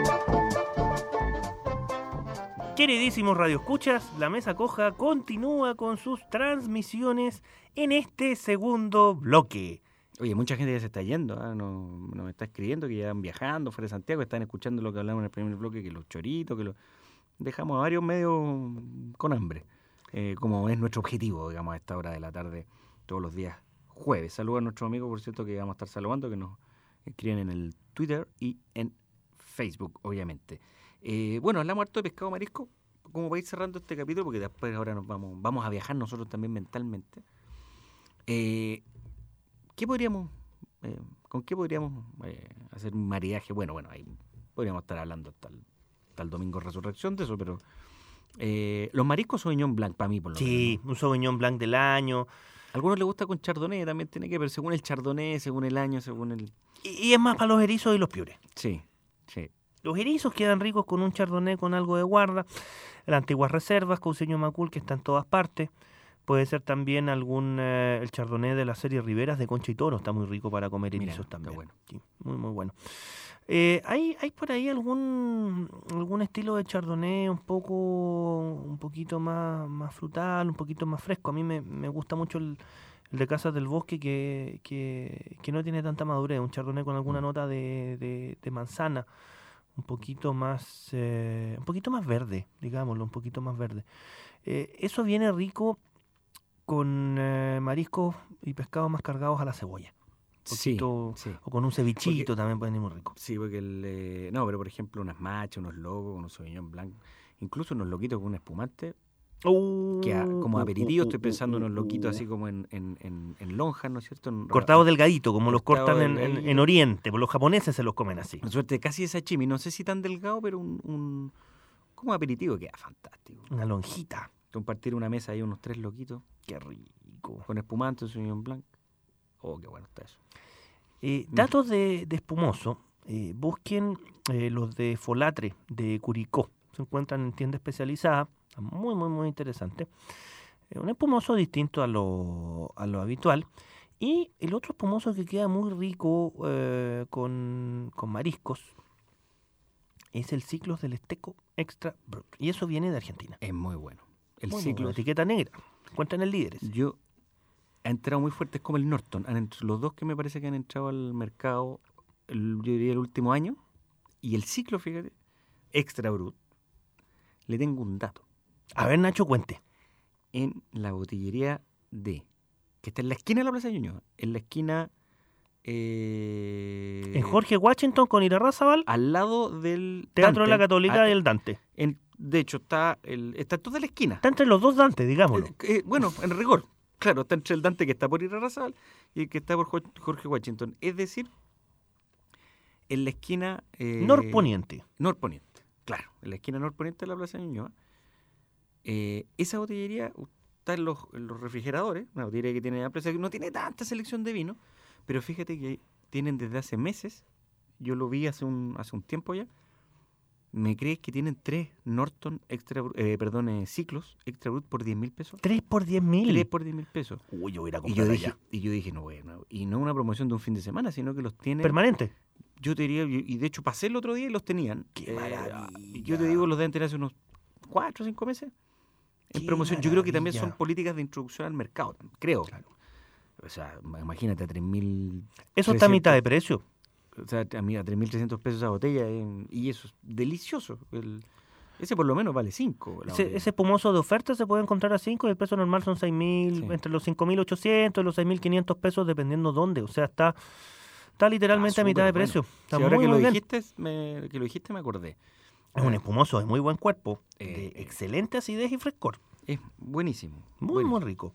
Queridísimos radioescuchas, La Mesa Coja continúa con sus transmisiones en este segundo bloque. Oye, mucha gente ya se está yendo, ¿eh? nos, nos está escribiendo que ya van viajando fuera de Santiago, están escuchando lo que hablamos en el primer bloque, que los choritos, que los... dejamos a varios medios con hambre, eh, como es nuestro objetivo, digamos, a esta hora de la tarde, todos los días jueves. Saludos a nuestros amigos, por cierto, que vamos a estar saludando, que nos escriben en el Twitter y en Facebook, obviamente. Eh, bueno, hablamos harto de pescado marisco, como para ir cerrando este capítulo, porque después ahora nos vamos, vamos a viajar nosotros también mentalmente. Eh, ¿Qué podríamos, eh, ¿Con qué podríamos eh, hacer un maridaje? Bueno, bueno, ahí podríamos estar hablando hasta el, hasta el domingo de Resurrección de eso, pero eh, los mariscos Sauvignon Blanc, para mí, por lo menos. Sí, un Sauvignon Blanc del año. A algunos les gusta con Chardonnay, también tiene que ver, según el Chardonnay, según el año, según el... Y, y es más para los erizos y los piures. Sí, sí. Los erizos quedan ricos con un Chardonnay con algo de guarda. Las antiguas reservas, Cousiño Macul, que está en todas partes. Puede ser también algún eh, el Chardonnay de la serie Riberas de Concha y Toro. Está muy rico para comer erizos. Mira, también. Bueno. Sí, muy, muy bueno. Eh, ¿hay, ¿Hay por ahí algún algún estilo de Chardonnay un poco un poquito más, más frutal, un poquito más fresco? A mí me, me gusta mucho el, el de Casas del Bosque, que, que, que no tiene tanta madurez. Un Chardonnay con alguna nota de, de, de manzana, un poquito más eh, un poquito más verde, digámoslo, un poquito más verde. Eh, eso viene rico con eh, mariscos y pescados más cargados a la cebolla. Poquito, sí, sí. O con un cevichito porque, también pueden ir muy rico. Sí, porque el, eh, no, pero por ejemplo unas machas, unos lobos, unos Sauvignon Blanc, incluso unos loquitos con un espumante, Uh, que a- como aperitivo, uh, estoy pensando en uh, unos loquitos uh. así como en, en, en, en lonjas, ¿no es cierto? En- Cortados delgadito, como los Cortado cortan en, en- delgadito. en Oriente, pues los japoneses se los comen así. En suerte casi esa chimi, no sé si tan delgado, pero un, un como aperitivo queda fantástico. Una lonjita. Compartir una mesa ahí unos tres loquitos Qué rico. con espumante, Sauvignon Blanc. Oh, qué bueno está eso. Eh, datos de, de espumoso. Eh, busquen eh, los de Folatre, de Curicó. Se encuentran en tienda especializada. Muy, muy, muy interesante. Eh, un espumoso distinto a lo, a lo habitual. Y el otro espumoso que queda muy rico eh, con, con mariscos es el Ciclos del Esteco Extra Brut. Y eso viene de Argentina. Es muy bueno. El Muy, muy ciclo. bueno. Etiqueta negra. Encuentran el líder. ese. Yo ha entrado muy fuerte, es como el Norton. Han entr- los dos que me parece que han entrado al mercado, el- yo diría el último año. Y el ciclo, fíjate, Extra Brut. Le tengo un dato. A ver, Nacho, cuente. En la botillería D, que está en la esquina de la Plaza de Ñuñoa, en la esquina eh, En Jorge Washington con Irarrázaval, al lado del Teatro de la Dante, Católica a- del Dante. en- de hecho está el, está toda la esquina. Está entre los dos Dantes, digámoslo. Eh, eh, bueno, en rigor, claro, está entre el Dante que está por Irarrázaval y el que está por Jo- Jorge Washington, es decir, en la esquina eh, Norponiente. norponiente, claro, en la esquina norponiente de la Plaza de Ñuñoa. Eh, esa botillería está en los, en los refrigeradores, una botillería que tiene amplia, no tiene tanta selección de vino, pero fíjate que tienen desde hace meses, yo lo vi hace un, hace un tiempo ya, ¿me crees que tienen tres Norton extra, Brut- eh, perdón, eh, ciclos extra brut por diez mil pesos? tres por diez mil. Tres por diez mil pesos. Uy, yo voy a ir a Y yo comprar dije, allá. y yo dije, no, bueno, y no una promoción de un fin de semana, sino que los tienen. Permanente. Yo te diría, y y de hecho pasé el otro día y los tenían. ¡Qué maravilla! maravilla! Yo te digo, los deben tener hace unos cuatro o cinco meses en ¡Qué promoción. Yo creo que también son maravilla! políticas de introducción al mercado, creo. Claro. O sea, ma- imagínate a tres mil. Eso está a mitad de precio. O sea, a mí a tres mil trescientos pesos esa botella, eh, y eso es delicioso. El- ese por lo menos vale cinco. Ese, ese espumoso de oferta se puede encontrar a cinco y el precio normal son seis mil, Sí. entre los cinco mil ochocientos y los seis mil quinientos pesos, dependiendo dónde. O sea, está, está literalmente a mitad de precio. Está ahora muy, que lo, muy bien. dijiste, me, que lo dijiste me acordé. Es un espumoso de muy buen cuerpo, Eh, de eh. excelente acidez y frescor. Es buenísimo. Muy, buenísimo. muy rico.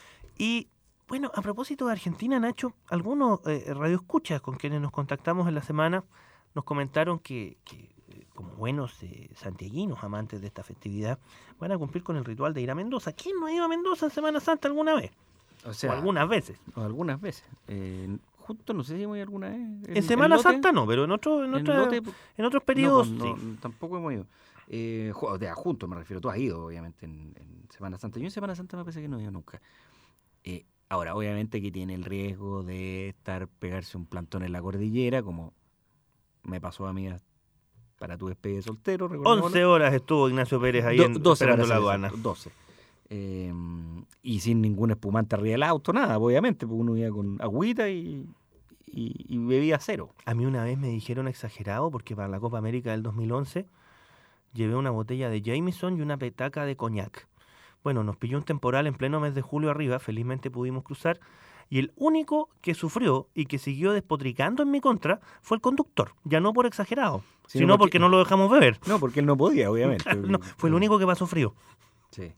Y bueno, a propósito de Argentina, Nacho, algunos eh, radioescuchas con quienes nos contactamos en la semana nos comentaron que, que, eh, como buenos eh, santiaguinos amantes de esta festividad, van a cumplir con el ritual de ir a Mendoza. ¿Quién no ha ido a Mendoza en Semana Santa alguna vez? O O sea, algunas veces. o algunas veces. Eh, justo, no sé si hemos ido alguna vez. En Semana lote, Santa no, pero en, otro, en, en otra- lote, en otros no, periodos pues, no, sí. tampoco hemos ido. Eh, ju- o sea, juntos me refiero. Tú has ido, obviamente, en, en Semana Santa. Yo en Semana Santa me parece que no he ido nunca. Eh, ahora, obviamente que tiene el riesgo de estar, pegarse un plantón en la cordillera, como me pasó a mí a- para tu despedida de soltero. recordémoslo. once horas estuvo Ignacio Pérez ahí Do- en, doce esperando para la ser aduana. exacto, doce. Eh, y sin ningún espumante arriba del auto, nada, obviamente, porque uno iba con agüita y, y, y bebía cero. A mí una vez me dijeron exagerado porque para la Copa América del dos mil once llevé una botella de Jameson y una petaca de coñac. Bueno, nos pilló un temporal en pleno mes de julio arriba, felizmente pudimos cruzar, y el único que sufrió y que siguió despotricando en mi contra fue el conductor, ya no por exagerado, Sino sino porque- porque no lo dejamos beber. No, porque él no podía, obviamente. No, fue el único que pasó frío. Sí.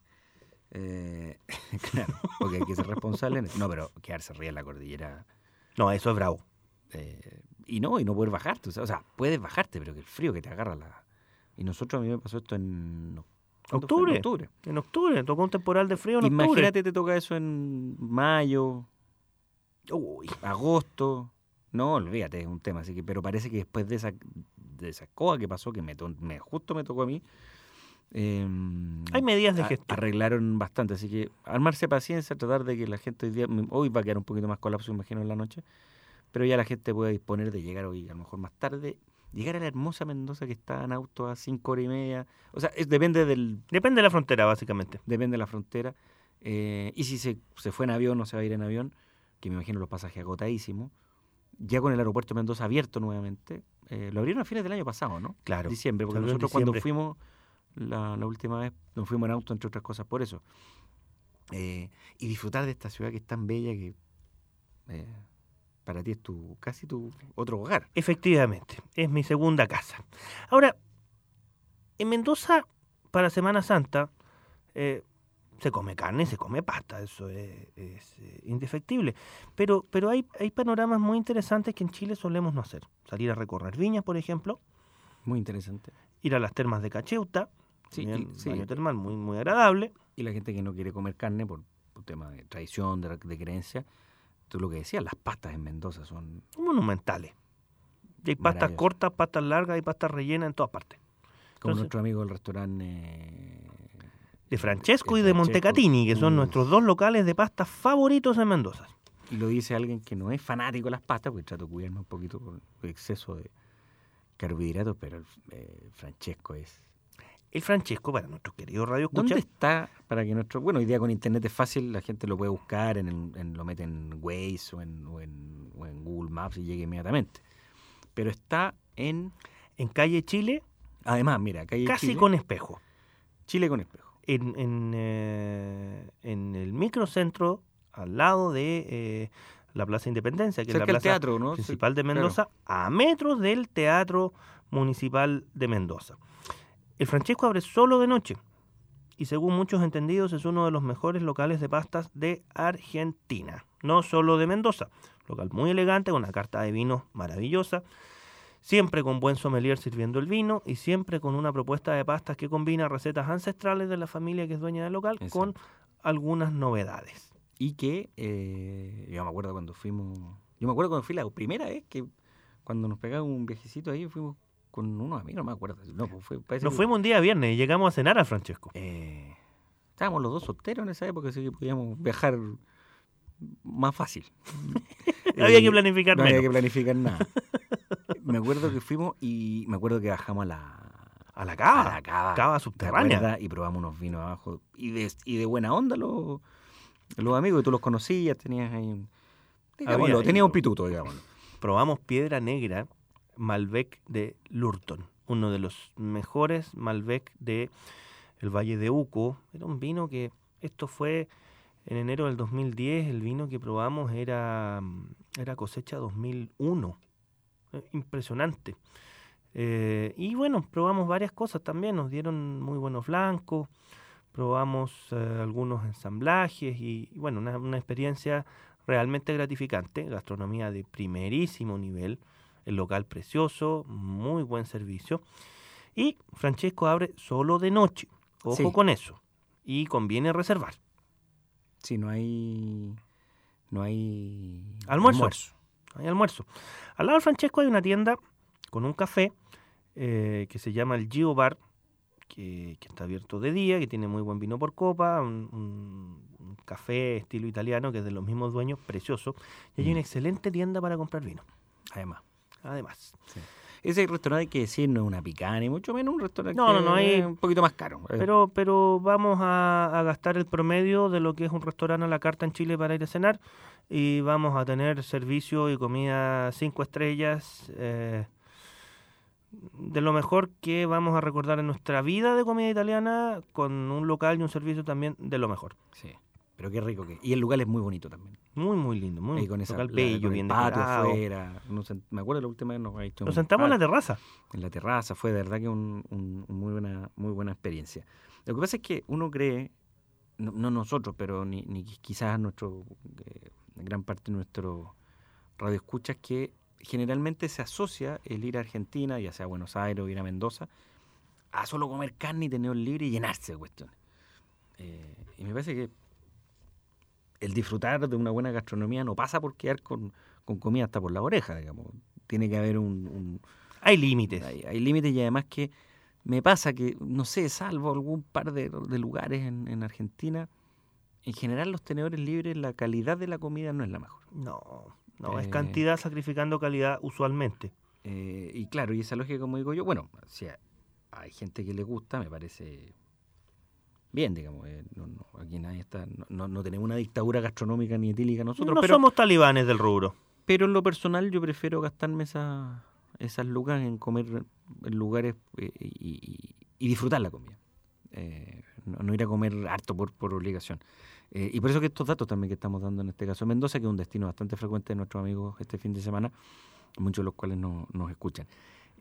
Eh, claro, porque hay que ser responsable. en eso. No, pero quedarse arriba en la cordillera. No, eso es bravo. eh, y no, y no poder bajarte. O sea, o sea, puedes bajarte, pero que el frío que te agarra la. Y nosotros, a mí me pasó esto en. ¿cuándo fue? Octubre. En octubre. En octubre, tocó un temporal de frío en octubre. Imagínate, te toca eso en mayo, Uy, agosto. No, olvídate, es un tema. Así que, pero parece que después de esa, de esa coa que pasó, que me, to- me justo me tocó a mí, eh, hay medidas de a- gestión. arreglaron bastante. Así que armarse paciencia, tratar de que la gente hoy día, hoy va a quedar un poquito más colapso, imagino, en la noche, pero ya la gente puede disponer de llegar hoy, a lo mejor más tarde, llegar a la hermosa Mendoza que está en auto a cinco horas y media. O sea, es, depende del Depende de la frontera, básicamente. depende de la frontera. Eh, y si se, se fue en avión o se va a ir en avión, que me imagino los pasajes agotadísimos, ya con el aeropuerto de Mendoza abierto nuevamente, eh, lo abrieron a fines del año pasado, ¿no? Claro. Diciembre, porque Se abrió en nosotros cuando diciembre. fuimos la, la última vez, nos fuimos en auto, entre otras cosas, por eso. Eh, y disfrutar de esta ciudad que es tan bella que eh, para ti es tu casi tu otro hogar. Efectivamente, es mi segunda casa. Ahora, en Mendoza, para Semana Santa, eh, se come carne y se come pasta, eso es, es eh, indefectible. Pero, pero hay, hay panoramas muy interesantes que en Chile solemos no hacer. Salir a recorrer viñas, por ejemplo. Muy interesante. Ir a las termas de Cacheuta, Sí, bien, y, sí. baño termal muy, muy agradable. Y la gente que no quiere comer carne por, por tema de tradición, de, de creencia, tú lo que decías, las pastas en Mendoza son Monumentales. Y hay pastas Maravilloso. cortas, pastas largas y pastas rellenas en todas partes. como Entonces- nuestro amigo del restaurante eh, De Francesco de y de Francesco. Montecatini, que son Uf. nuestros dos locales de pastas favoritos en Mendoza. Y lo dice alguien que no es fanático de las pastas, porque trato de cuidarme un poquito por el exceso de carbohidratos, pero el eh, Francesco es... El Francesco, para nuestros queridos Radio ¿Dónde Escucha, está para que nuestro... Bueno, hoy día con internet es fácil, la gente lo puede buscar, en, el- en- lo mete en Waze o en, o, en, o en Google Maps y llega inmediatamente. Pero está en... en calle Chile, Además, mira, calle casi Chile, con espejo. Chile con espejo. En, en, eh, en el microcentro, al lado de eh, la Plaza Independencia, que Cerca es la del plaza teatro, ¿no? principal de Sí, Mendoza, a metros del Teatro Municipal de Mendoza. El Francesco abre solo de noche y según muchos entendidos es uno de los mejores locales de pastas de Argentina, no solo de Mendoza. Local muy elegante, con una carta de vinos maravillosa, siempre con buen sommelier sirviendo el vino y siempre con una propuesta de pastas que combina recetas ancestrales de la familia que es dueña del local con Exacto. algunas novedades. Y que, eh, yo me acuerdo cuando fuimos... Yo me acuerdo cuando fui la primera vez que cuando nos pegamos un viajecito ahí, fuimos con unos amigos, no me acuerdo. No, pues fue, parece Nos que- fuimos un día viernes y llegamos a cenar al Francesco. Eh, estábamos los dos solteros en esa época, así que podíamos viajar más fácil. Había Eh, que planificar no había menos. que planificar nada. Me acuerdo que fuimos y me acuerdo que bajamos a la, A la cava, a la cava, cava ¿te subterránea. acuerdas? Y probamos unos vinos abajo. Y de, y de buena onda los, los amigos, que tú los conocías, tenías ahí un... Digámoslo, Había- tenías un pituto, digámoslo. Probamos Piedra Negra Malbec de Lurton, uno de los mejores Malbec de el Valle de Uco. Era un vino que, esto fue en enero del dos mil diez, el vino que probamos era, era cosecha dos mil uno. Eh, impresionante. Eh, y bueno, probamos varias cosas también, nos dieron muy buenos blancos, probamos eh, algunos ensamblajes y, y bueno, una, una experiencia realmente gratificante, gastronomía de primerísimo nivel, el local precioso, muy buen servicio. Y Francesco abre solo de noche, ojo Sí. con eso, y conviene reservar. Sí, no hay... No hay... Almuerzo. Hay almuerzo. Al lado del Francesco hay una tienda con un café eh, que se llama el Gio Bar, que, que está abierto de día, que tiene muy buen vino por copa, un, un- un café estilo italiano que es de los mismos dueños, precioso. Y hay Mm. una excelente tienda para comprar vino, Además. además. Ese restaurante, hay que decir, no es una picana, ni mucho menos un restaurante No, no, no, que hay- es un poquito más caro. Eh, Pero, pero vamos a, a gastar el promedio de lo que es un restaurante a la carta en Chile para ir a cenar y vamos a tener servicio y comida cinco estrellas eh, de lo mejor que vamos a recordar en nuestra vida de comida italiana, con un local y un servicio también de lo mejor. Sí, pero qué rico que... Y el lugar es muy bonito también. Muy, muy lindo, muy Ahí con esa, local la- bello, con el bien patio decorado. afuera. No sé, me acuerdo la última vez nos había hecho Nos un sentamos en la patio, terraza. en la terraza. Fue de verdad que un, un- un muy buena muy buena experiencia. Lo que pasa es que uno cree, no, no nosotros, pero ni, ni quizás nuestro eh, gran parte de nuestro radio escuchas, que generalmente se asocia el ir a Argentina, ya sea a Buenos Aires o ir a Mendoza, a solo comer carne y tener libre y llenarse de cuestiones. Eh, y me parece que el disfrutar de una buena gastronomía no pasa por quedar con, con comida hasta por la oreja, digamos. Tiene que haber un... un- Hay límites. hay, hay límites y además que me pasa que, no sé, salvo algún par de, de lugares en, en Argentina, en general los tenedores libres, la calidad de la comida no es la mejor. No, no, es Eh, cantidad sacrificando calidad usualmente. Eh, y claro, y esa lógica, como digo yo, bueno, si a- hay gente que le gusta, me parece bien, digamos. eh, no, no, aquí nadie está, no, no, no tenemos una dictadura gastronómica ni etílica nosotros, no pero, somos talibanes del rubro. pero en lo personal yo prefiero gastarme esa, esas lucas en comer en lugares eh, y, y- y disfrutar la comida. Eh, no, no ir a comer harto por, por obligación. Eh, y por eso que estos datos también que estamos dando en este caso en Mendoza, que es un destino bastante frecuente de nuestros amigos este fin de semana, muchos de los cuales no, nos escuchan.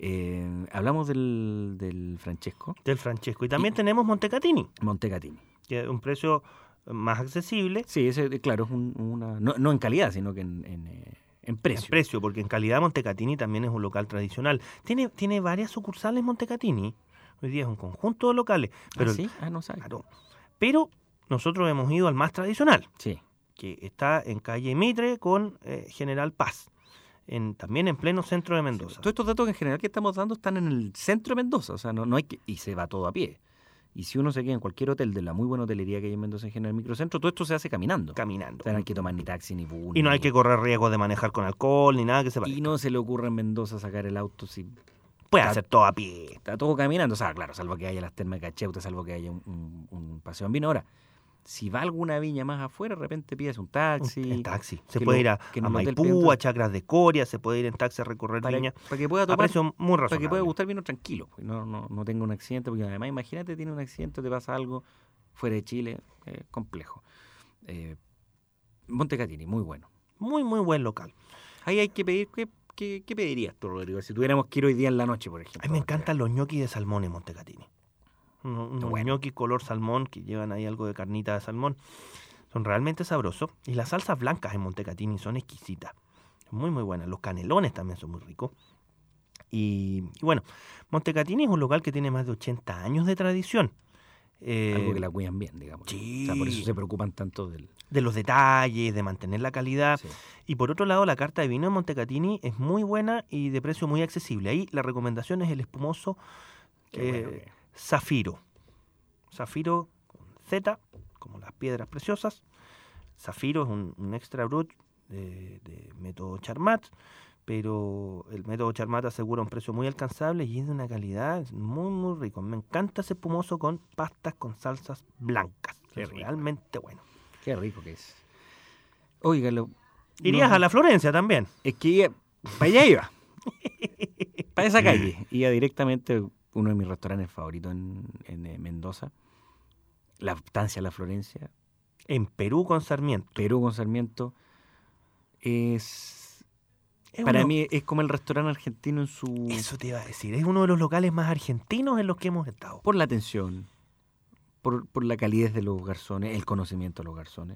Eh, hablamos del, del Francesco Del Francesco. Y también tenemos Montecatini, Montecatini. que es un precio más accesible. Sí, ese, claro, es un, una no, no en calidad, sino que en, en, eh, en precio. En precio, porque en calidad Montecatini también es un local tradicional. Tiene, tiene varias sucursales Montecatini. Hoy día es un conjunto de locales. Pero, ¿Ah, sí? Ah, no sabes. Claro. Pero nosotros hemos ido al más tradicional, Sí. que está en calle Mitre con eh, General Paz, en, también en pleno centro de Mendoza. Todos estos datos en general que estamos dando están en el centro de Mendoza, o sea, no, no hay que, y se va todo a pie. Y si uno se queda en cualquier hotel de la muy buena hotelería que hay en Mendoza en general, microcentro, todo esto se hace caminando. Caminando. O sea, no hay que tomar ni taxi, ni bus. Y no ni- hay que correr riesgo de manejar con alcohol, ni nada que se parezca. Y no se le ocurre en Mendoza sacar el auto si Puede está- hacer todo a pie. está todo caminando. O sea, claro, salvo que haya las termas de Cacheuta, salvo que haya un, un- un paseo en vino. Ahora, si va a alguna viña más afuera, de repente pides un taxi. En taxi. Se que puede lo- ir a, que en a el hotel Maipú, pidan- a Chacras de Coria, se puede ir en taxi a recorrer para, viña. para que pueda A tomar, precio muy para razonable. que pueda gustar vino tranquilo, pues, no, no, no tenga un accidente, porque además imagínate, tiene un accidente, te pasa algo fuera de Chile, eh, complejo. Eh, Montecatini, muy bueno. Muy, muy buen local. Ahí hay que pedir, ¿qué, qué, qué pedirías tú, Rodrigo? Si tuviéramos que ir hoy día en la noche, por ejemplo. A mí me encantan los ñoquis de salmón en Montecatini. Unos, unos Bueno. ñoquis color salmón que llevan ahí algo de carnita de salmón. Son realmente sabrosos. Y las salsas blancas en Montecatini son exquisitas. Muy, muy buenas. Los canelones también son muy ricos. Y, y bueno, Montecatini es un local que tiene más de ochenta años de tradición. Eh, Algo que la cuidan bien, digamos. sí. O sea, por eso se preocupan tanto del... de los detalles, de mantener la calidad. Sí. Y por otro lado, la carta de vino de Montecatini es muy buena y de precio muy accesible. Ahí la recomendación es el espumoso Qué eh, bueno que- Zafiro. Zafiro con Z, como las piedras preciosas. Zafiro es un, un extra brut de, de método Charmat, pero el método Charmat asegura un precio muy alcanzable y es de una calidad muy, muy rico. Me encanta ese espumoso con pastas con salsas blancas. Qué Es rico. realmente bueno. Qué rico que es. Oiga, lo... Irías no- a la Florencia también. Es que iba... Para allá iba. Para esa calle. Iba directamente a uno de mis restaurantes favoritos en, en eh, Mendoza. La Estancia La Florencia. En Perú con Sarmiento. Perú con Sarmiento. Es... Es Para uno- mí es como el restaurante argentino en su... Eso te iba a decir. Es uno de los locales más argentinos en los que hemos estado. Por la atención, por, por la calidez de los garzones, el conocimiento de los garzones.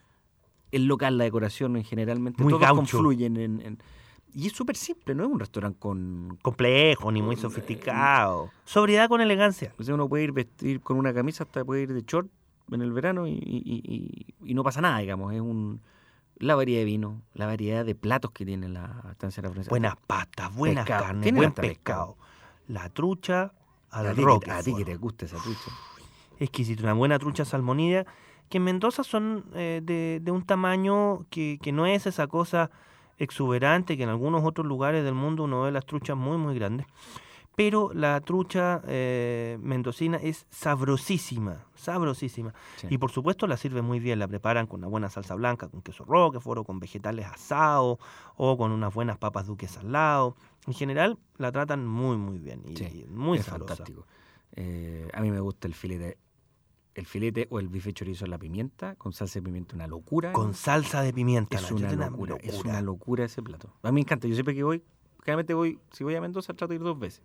El local, la decoración, en generalmente Muy todos gaucho. confluyen en, en- Y es súper simple, no es un restaurante con... Complejo, ni muy Eh, sofisticado. Sobriedad con elegancia. O sea, uno puede ir vestir con una camisa, hasta puede ir de short en el verano y, y- y- y no pasa nada, digamos. Es un... La variedad de vino, la variedad de platos que tiene la Estancia de la Florencia. Buenas pastas, buenas Pescado. carnes, Tienen buen hasta pescado. La trucha a al ti, que, roque. a ti que te gusta esa trucha. Exquisito. Una buena trucha salmonida. Que en Mendoza son eh, de, de un tamaño que, que no es esa cosa exuberante que en algunos otros lugares del mundo uno ve las truchas muy, muy grandes. Pero la trucha eh, mendocina es sabrosísima, sabrosísima. Sí. Y por supuesto la sirven muy bien, la preparan con una buena salsa blanca, con queso roquefort, o con vegetales asados, o con unas buenas papas duques al lado. En general la tratan muy, muy bien y, Sí, y muy es sabrosa. fantástico. Eh, a mí me gusta el filete. El filete o el bife chorizo a la pimienta, con salsa de pimienta, una locura. Con salsa de pimienta. Es Nacho, una es locura, es una locura ese plato. A mí me encanta, yo siempre que voy, generalmente voy, si voy a Mendoza trato de ir dos veces.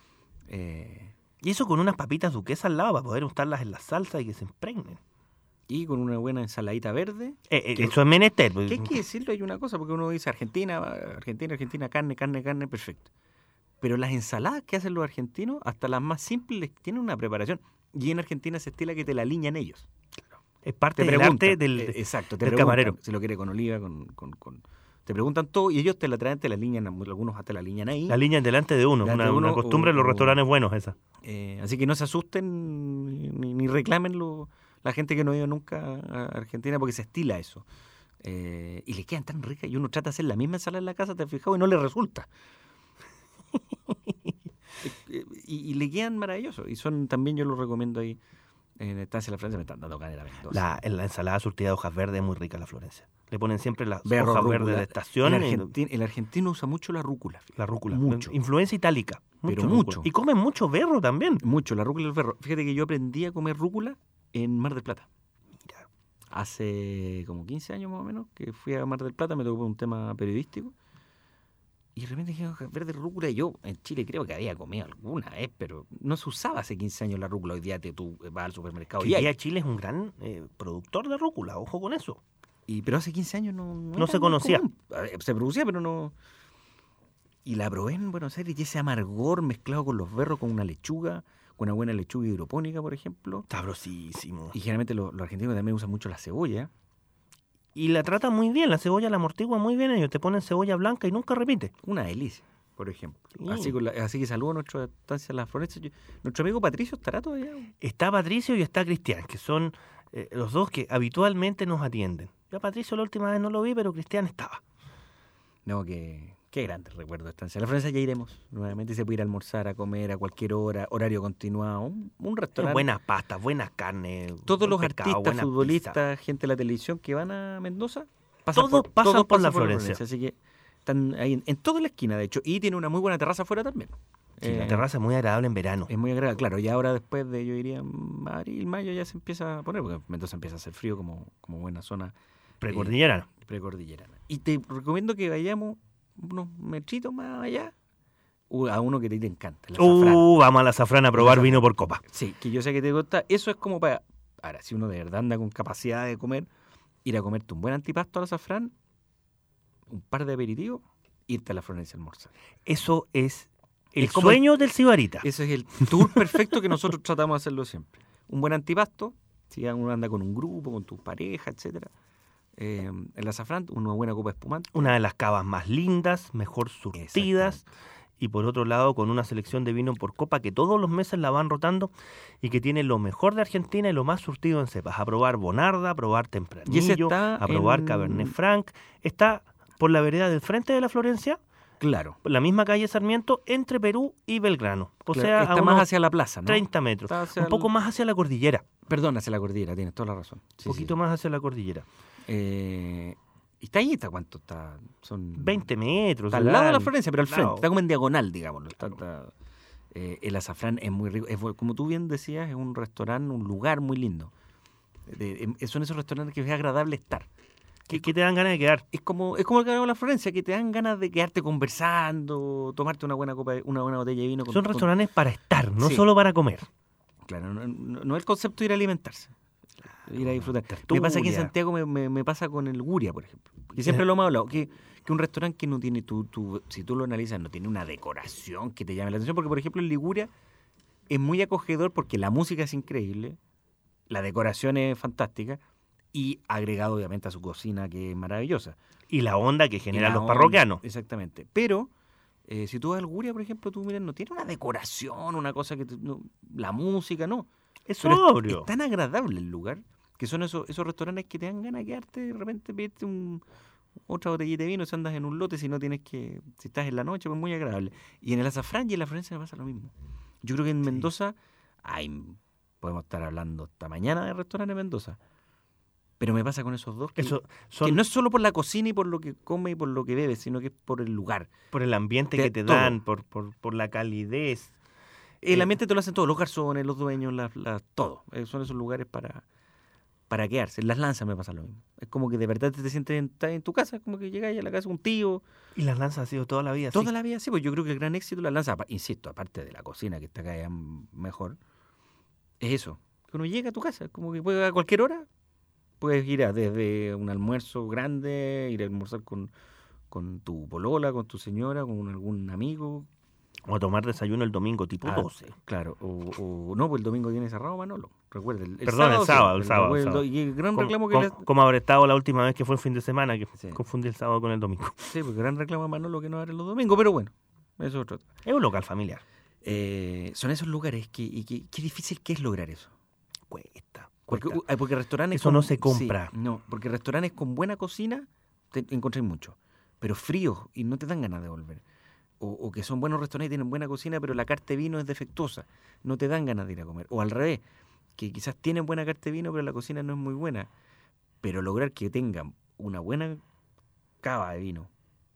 Eh, Y eso con unas papitas duquesas al lado para poder untarlas en la salsa y que se impregnen. y con una buena ensaladita verde. Eh, eh, Que- eso es menester. pues. Que hay que decirlo, hay una cosa, porque uno dice Argentina, Argentina, Argentina, carne, carne, carne, perfecto. Pero las ensaladas que hacen los argentinos, hasta las más simples, tienen una preparación. Y en Argentina se estila que te la aliñan ellos. Es parte Te del preguntan, arte del, eh, exacto, te del preguntan camarero. si lo quiere con oliva, con, con, con- te preguntan todo y ellos te la traen, te la alinean, algunos hasta la alinean ahí. La línea delante de uno. Delante Una, de uno una costumbre o- en los o- restaurantes buenos esa. Eh, así que no se asusten ni, ni reclamen lo- la gente que no ha ido nunca a Argentina porque se estila eso. Eh, y le quedan tan ricas y uno trata de hacer la misma ensalada en la casa, ¿te has fijado? Y no le resulta. Eh, y, y le quedan maravillosos. Y son también, yo los recomiendo ahí en Estancia La Florencia, me están dando ganas de Mendoza. La, en la ensalada surtida de hojas verdes es muy rica en la Florencia. Le ponen siempre las Berro, hojas rúcula. verdes de estación. El, y argentino, el argentino usa mucho la rúcula. fíjate. la rúcula. Mucho. Influencia itálica. Pero rúcula. mucho. Y comen mucho berro también. Mucho, la rúcula y el berro. Fíjate que yo aprendí a comer rúcula en Mar del Plata. Mira. Hace como quince años más o menos que fui a Mar del Plata, me tocó por un tema periodístico. Y de repente dije, hojas verdes, rúcula. Y yo en Chile creo que había comido alguna vez, pero no se usaba hace quince años la rúcula. Hoy día te, tú vas al supermercado Que y hoy hay. día Chile es un gran eh, productor de rúcula, ojo con eso. Y, pero hace quince años no, No era se muy conocía. común. A ver, se producía, pero no... Y la probé en Buenos Aires y ese amargor mezclado con los berros, con una lechuga, con una buena lechuga hidropónica, por ejemplo. Sabrosísimo. Y generalmente los, los argentinos también usan mucho la cebolla. Y la tratan muy bien, la cebolla la amortigua muy bien, ellos te ponen cebolla blanca y nunca repite. Una delicia, por ejemplo. Sí. Así, con la- así que saludo a nuestra estancia en la Florencia. Yo- nuestro amigo Patricio estará todavía. Está Patricio y está Cristian, que son eh, los dos que habitualmente nos atienden. Yo a Patricio la última vez no lo vi, pero Cristian estaba. No, que... Qué grande recuerdo de estancia. A la Florencia ya iremos nuevamente. Se puede ir a almorzar, a comer a cualquier hora, horario continuado. Un, un restaurante. Buenas pastas, buenas carnes. Todos buen los pescado, artistas, buena futbolistas, pizza. gente de la televisión que van a Mendoza, Todos pasan por la Florencia. Así que están ahí en, en toda la esquina, de hecho. Y tiene una muy buena terraza afuera también. Sí, la Eh, terraza es muy agradable en verano. Es muy agradable. Claro, y ahora después de, yo diría, abril, mayo ya se empieza a poner, porque Mendoza empieza a hacer frío como, como buena zona Precordillerana. precordillerana. Y te recomiendo que vayamos unos metritos más allá u- a uno que a ti te encanta, el azafrán. Uh, vamos a la Zafrana a probar azafrán. vino por copa. Sí, que yo sé que te gusta. Eso es como para... Ahora, si uno de verdad anda con capacidad de comer, ir a comerte un buen antipasto al azafrán, un par de aperitivos, irte a la Florencia a almorzar. Eso es el Es como sueño del cibarita. Ese es el tour perfecto que nosotros tratamos de hacerlo siempre. Un buen antipasto, si uno anda con un grupo, con tu pareja, etcétera. Eh, el azafrán, una buena copa de espumante. Una de las cavas más lindas, mejor surtidas. Y por otro lado, con una selección de vino por copa que todos los meses la van rotando y que tiene lo mejor de Argentina y lo más surtido en cepas. A probar Bonarda, a probar Y ese Tempranillo, está a probar en- Cabernet Franc. Está por la vereda del frente de la Florencia, Claro. por la misma calle Sarmiento, entre Perú y Belgrano. O claro, sea, está a más unos hacia la plaza, ¿no? treinta metros. Está hacia Un poco el- más hacia la cordillera. Perdón, hacia la cordillera, tienes toda la razón. Sí, Un sí, poquito sí. más hacia la cordillera. Eh, ¿Y está ahí? ¿Está cuánto? Está, son veinte metros. Está al lado de la serán. Florencia, pero al Al frente. lado. Está como en diagonal, digámoslo. Está- está- eh, el azafrán es muy rico. Es, bu- como tú bien decías, es un restaurante, un lugar muy lindo. De- em- son esos restaurantes que es agradable estar. ¿Qué, qué te dan ganas de quedar? Es como, es como el que hago en la Florencia, que te dan ganas de quedarte conversando, tomarte una buena copa, de- una buena botella de vino. con- Son con- restaurantes para estar, no Sí. solo para comer. Claro, no, no- no es el concepto de ir a alimentarse. Ir a disfrutar. tertulia. Me pasa aquí en Santiago, me, me- me pasa con el Guria, por ejemplo. Que siempre lo hemos hablado, que, que un restaurante que no tiene, tu, tu, si tú lo analizas, no tiene una decoración que te llame la atención, porque por ejemplo en Liguria es muy acogedor porque la música es increíble, la decoración es fantástica y agregado obviamente a su cocina que es maravillosa. Y la onda que Y generan la los onda, parroquianos. Exactamente. Pero eh, si tú vas al Guria, por ejemplo, tú miras, no tiene una decoración, una cosa que... te- no, la música, no. Es Pero es- sobrio. Es, tan agradable el lugar que son esos, esos restaurantes que te dan ganas de quedarte, de repente pedirte un, otra botellita de vino si andas en un lote, si no tienes que, si estás en la noche, pues muy agradable. Y en el azafrán y en la Florencia me pasa lo mismo. Yo creo que en Mendoza, hay, podemos estar hablando hasta mañana de restaurantes en Mendoza, pero me pasa con esos dos que, Eso que son no es solo por la cocina y por lo que come y por lo que bebe, sino que es por el lugar. por el ambiente de que te todo. dan, por, por, por la calidez. El Eh, ambiente te lo hacen todos, los garzones, los dueños, las, las, todo. Eh, son esos lugares para, para quedarse. En las lanzas me pasa lo mismo. Es como que de verdad te, te sientes en, estás en tu casa, es como que llegas a la casa de un tío. Y las lanzas ha sido toda la vida Toda así. la vida, sí, pues yo creo que el gran éxito de las lanzas, apa- insisto, aparte de la cocina que está acá ya mejor, es eso. Que uno llega a tu casa, es como que puede a cualquier hora, puedes ir a desde un almuerzo grande, ir a almorzar con, con tu polola, con tu señora, con algún amigo. O a tomar desayuno el domingo tipo Ah, doce. Claro, o, o no, pues el domingo viene cerrado Manolo. Recuerda, el, el Perdón, el sábado, el sí, sábado, el recuerda, sábado. Y el gran Com- reclamo que com- le, Como habré estado la última vez que fue el fin de semana, que Sí. confundí el sábado con el domingo. sí, pues el gran reclamo de Manolo que no abre los domingos, pero bueno, eso es otro. Es un local familiar. Eh, son esos lugares que, y que qué difícil que es lograr eso. Cuesta. Porque, cuesta. uh, porque restaurantes Eso no se compra. sí, no, porque restaurantes con buena cocina te encontráis mucho, pero fríos y no te dan ganas de volver. O, o que son buenos restaurantes y tienen buena cocina, pero la carta de vino es defectuosa, no te dan ganas de ir a comer. O al revés, que quizás tienen buena carta de vino, pero la cocina no es muy buena. Pero lograr que tengan una buena cava de vino,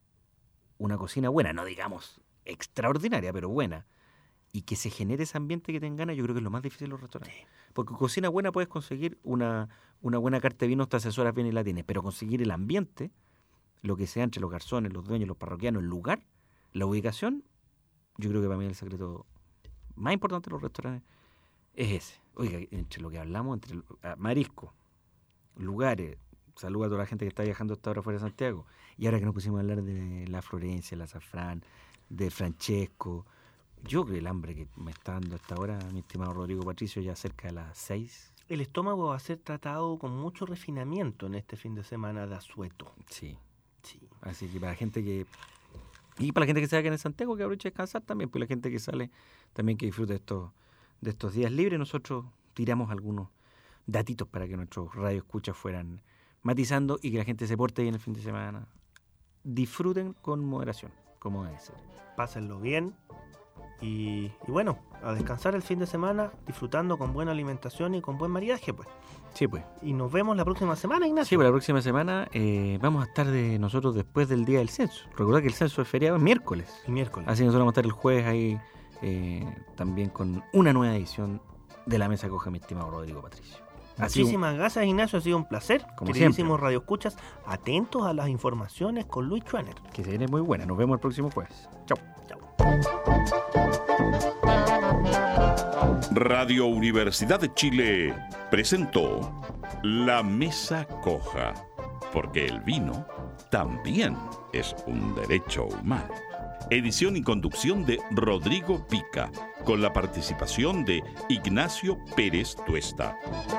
una cocina buena, no digamos extraordinaria, pero buena, y que se genere ese ambiente que tengan ganas, yo creo que es lo más difícil de los restaurantes. Porque cocina buena puedes conseguir una, una buena carta de vino, te asesoras bien y la tienes, pero conseguir el ambiente, lo que sea entre los garzones, los dueños, los parroquianos, el lugar, La ubicación, yo creo que para mí el secreto más importante de los restaurantes es ese. Oiga, entre lo que hablamos, entre el, ah, marisco, lugares, saludo a toda la gente que está viajando hasta ahora fuera de Santiago, y ahora que nos pusimos a hablar de la Florencia, la Azafrán, de Francesco, yo creo que el hambre que me está dando hasta ahora, mi estimado Rodrigo Patricio, ya cerca de las seis. El estómago va a ser tratado con mucho refinamiento en este fin de semana de asueto. Sí. Sí. Así que para la gente que... Y para la gente que se va a quedar en Santiago, que aproveche a descansar también, pues la gente que sale también que disfrute de estos, de estos días libres. Nosotros tiramos algunos datitos para que nuestros radioescuchas fueran matizando y que la gente se porte bien el fin de semana. Disfruten con moderación, como debe ser. Pásenlo bien y, y bueno, a descansar el fin de semana disfrutando con buena alimentación y con buen maridaje, pues. Sí, pues. Y nos vemos la próxima semana, Ignacio. Sí, pues la próxima semana eh, vamos a estar de nosotros después del día del censo. Recordad que el censo es feriado el miércoles. El miércoles. Así que nosotros vamos a estar el jueves ahí eh, también con una nueva edición de La Mesa Coja, mi estimado Rodrigo Patricio. Muchísimas gracias, Ignacio, ha sido un placer. Como Queridísimos radioescuchas, atentos a las informaciones con Luis Schwaner. Que se viene muy buena. Nos vemos el próximo jueves. Chau. Chau. Radio Universidad de Chile presentó La Mesa Coja, porque el vino también es un derecho humano. Edición y conducción de Rodrigo Pica, con la participación de Ignacio Pérez Tuesta.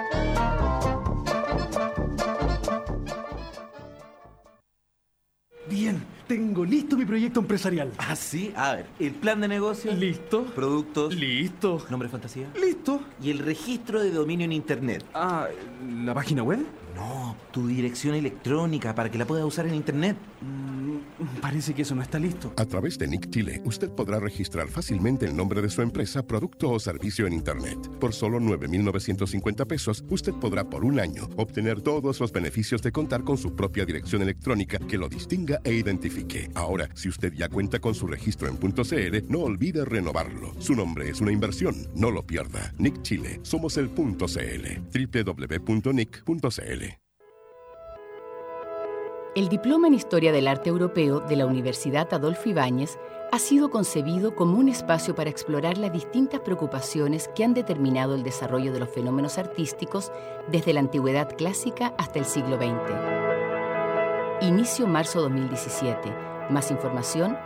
Bien, tengo listo mi proyecto empresarial. Ah, sí. A ver, el plan de negocio. Listo. Productos. Listo. Nombre de fantasía. Listo. Y el registro de dominio en internet. Ah, ¿la página web? No, tu dirección electrónica para que la puedas usar en internet. Mm, parece que eso no está listo. A través de N I C Chile, usted podrá registrar fácilmente el nombre de su empresa, producto o servicio en internet. Por solo nueve mil novecientos cincuenta pesos, usted podrá por un año obtener todos los beneficios de contar con su propia dirección electrónica que lo distinga e identifique. Ahora, si usted ya cuenta con su registro en .cl, no olvide renovarlo. Su nombre es una inversión, no lo pierda. N I C Chile, somos el .cl. doble u doble u doble u punto nic punto c l. El Diploma en Historia del Arte Europeo de la Universidad Adolfo Ibáñez ha sido concebido como un espacio para explorar las distintas preocupaciones que han determinado el desarrollo de los fenómenos artísticos desde la antigüedad clásica hasta el siglo veinte. Inicio marzo dos mil diecisiete. Más información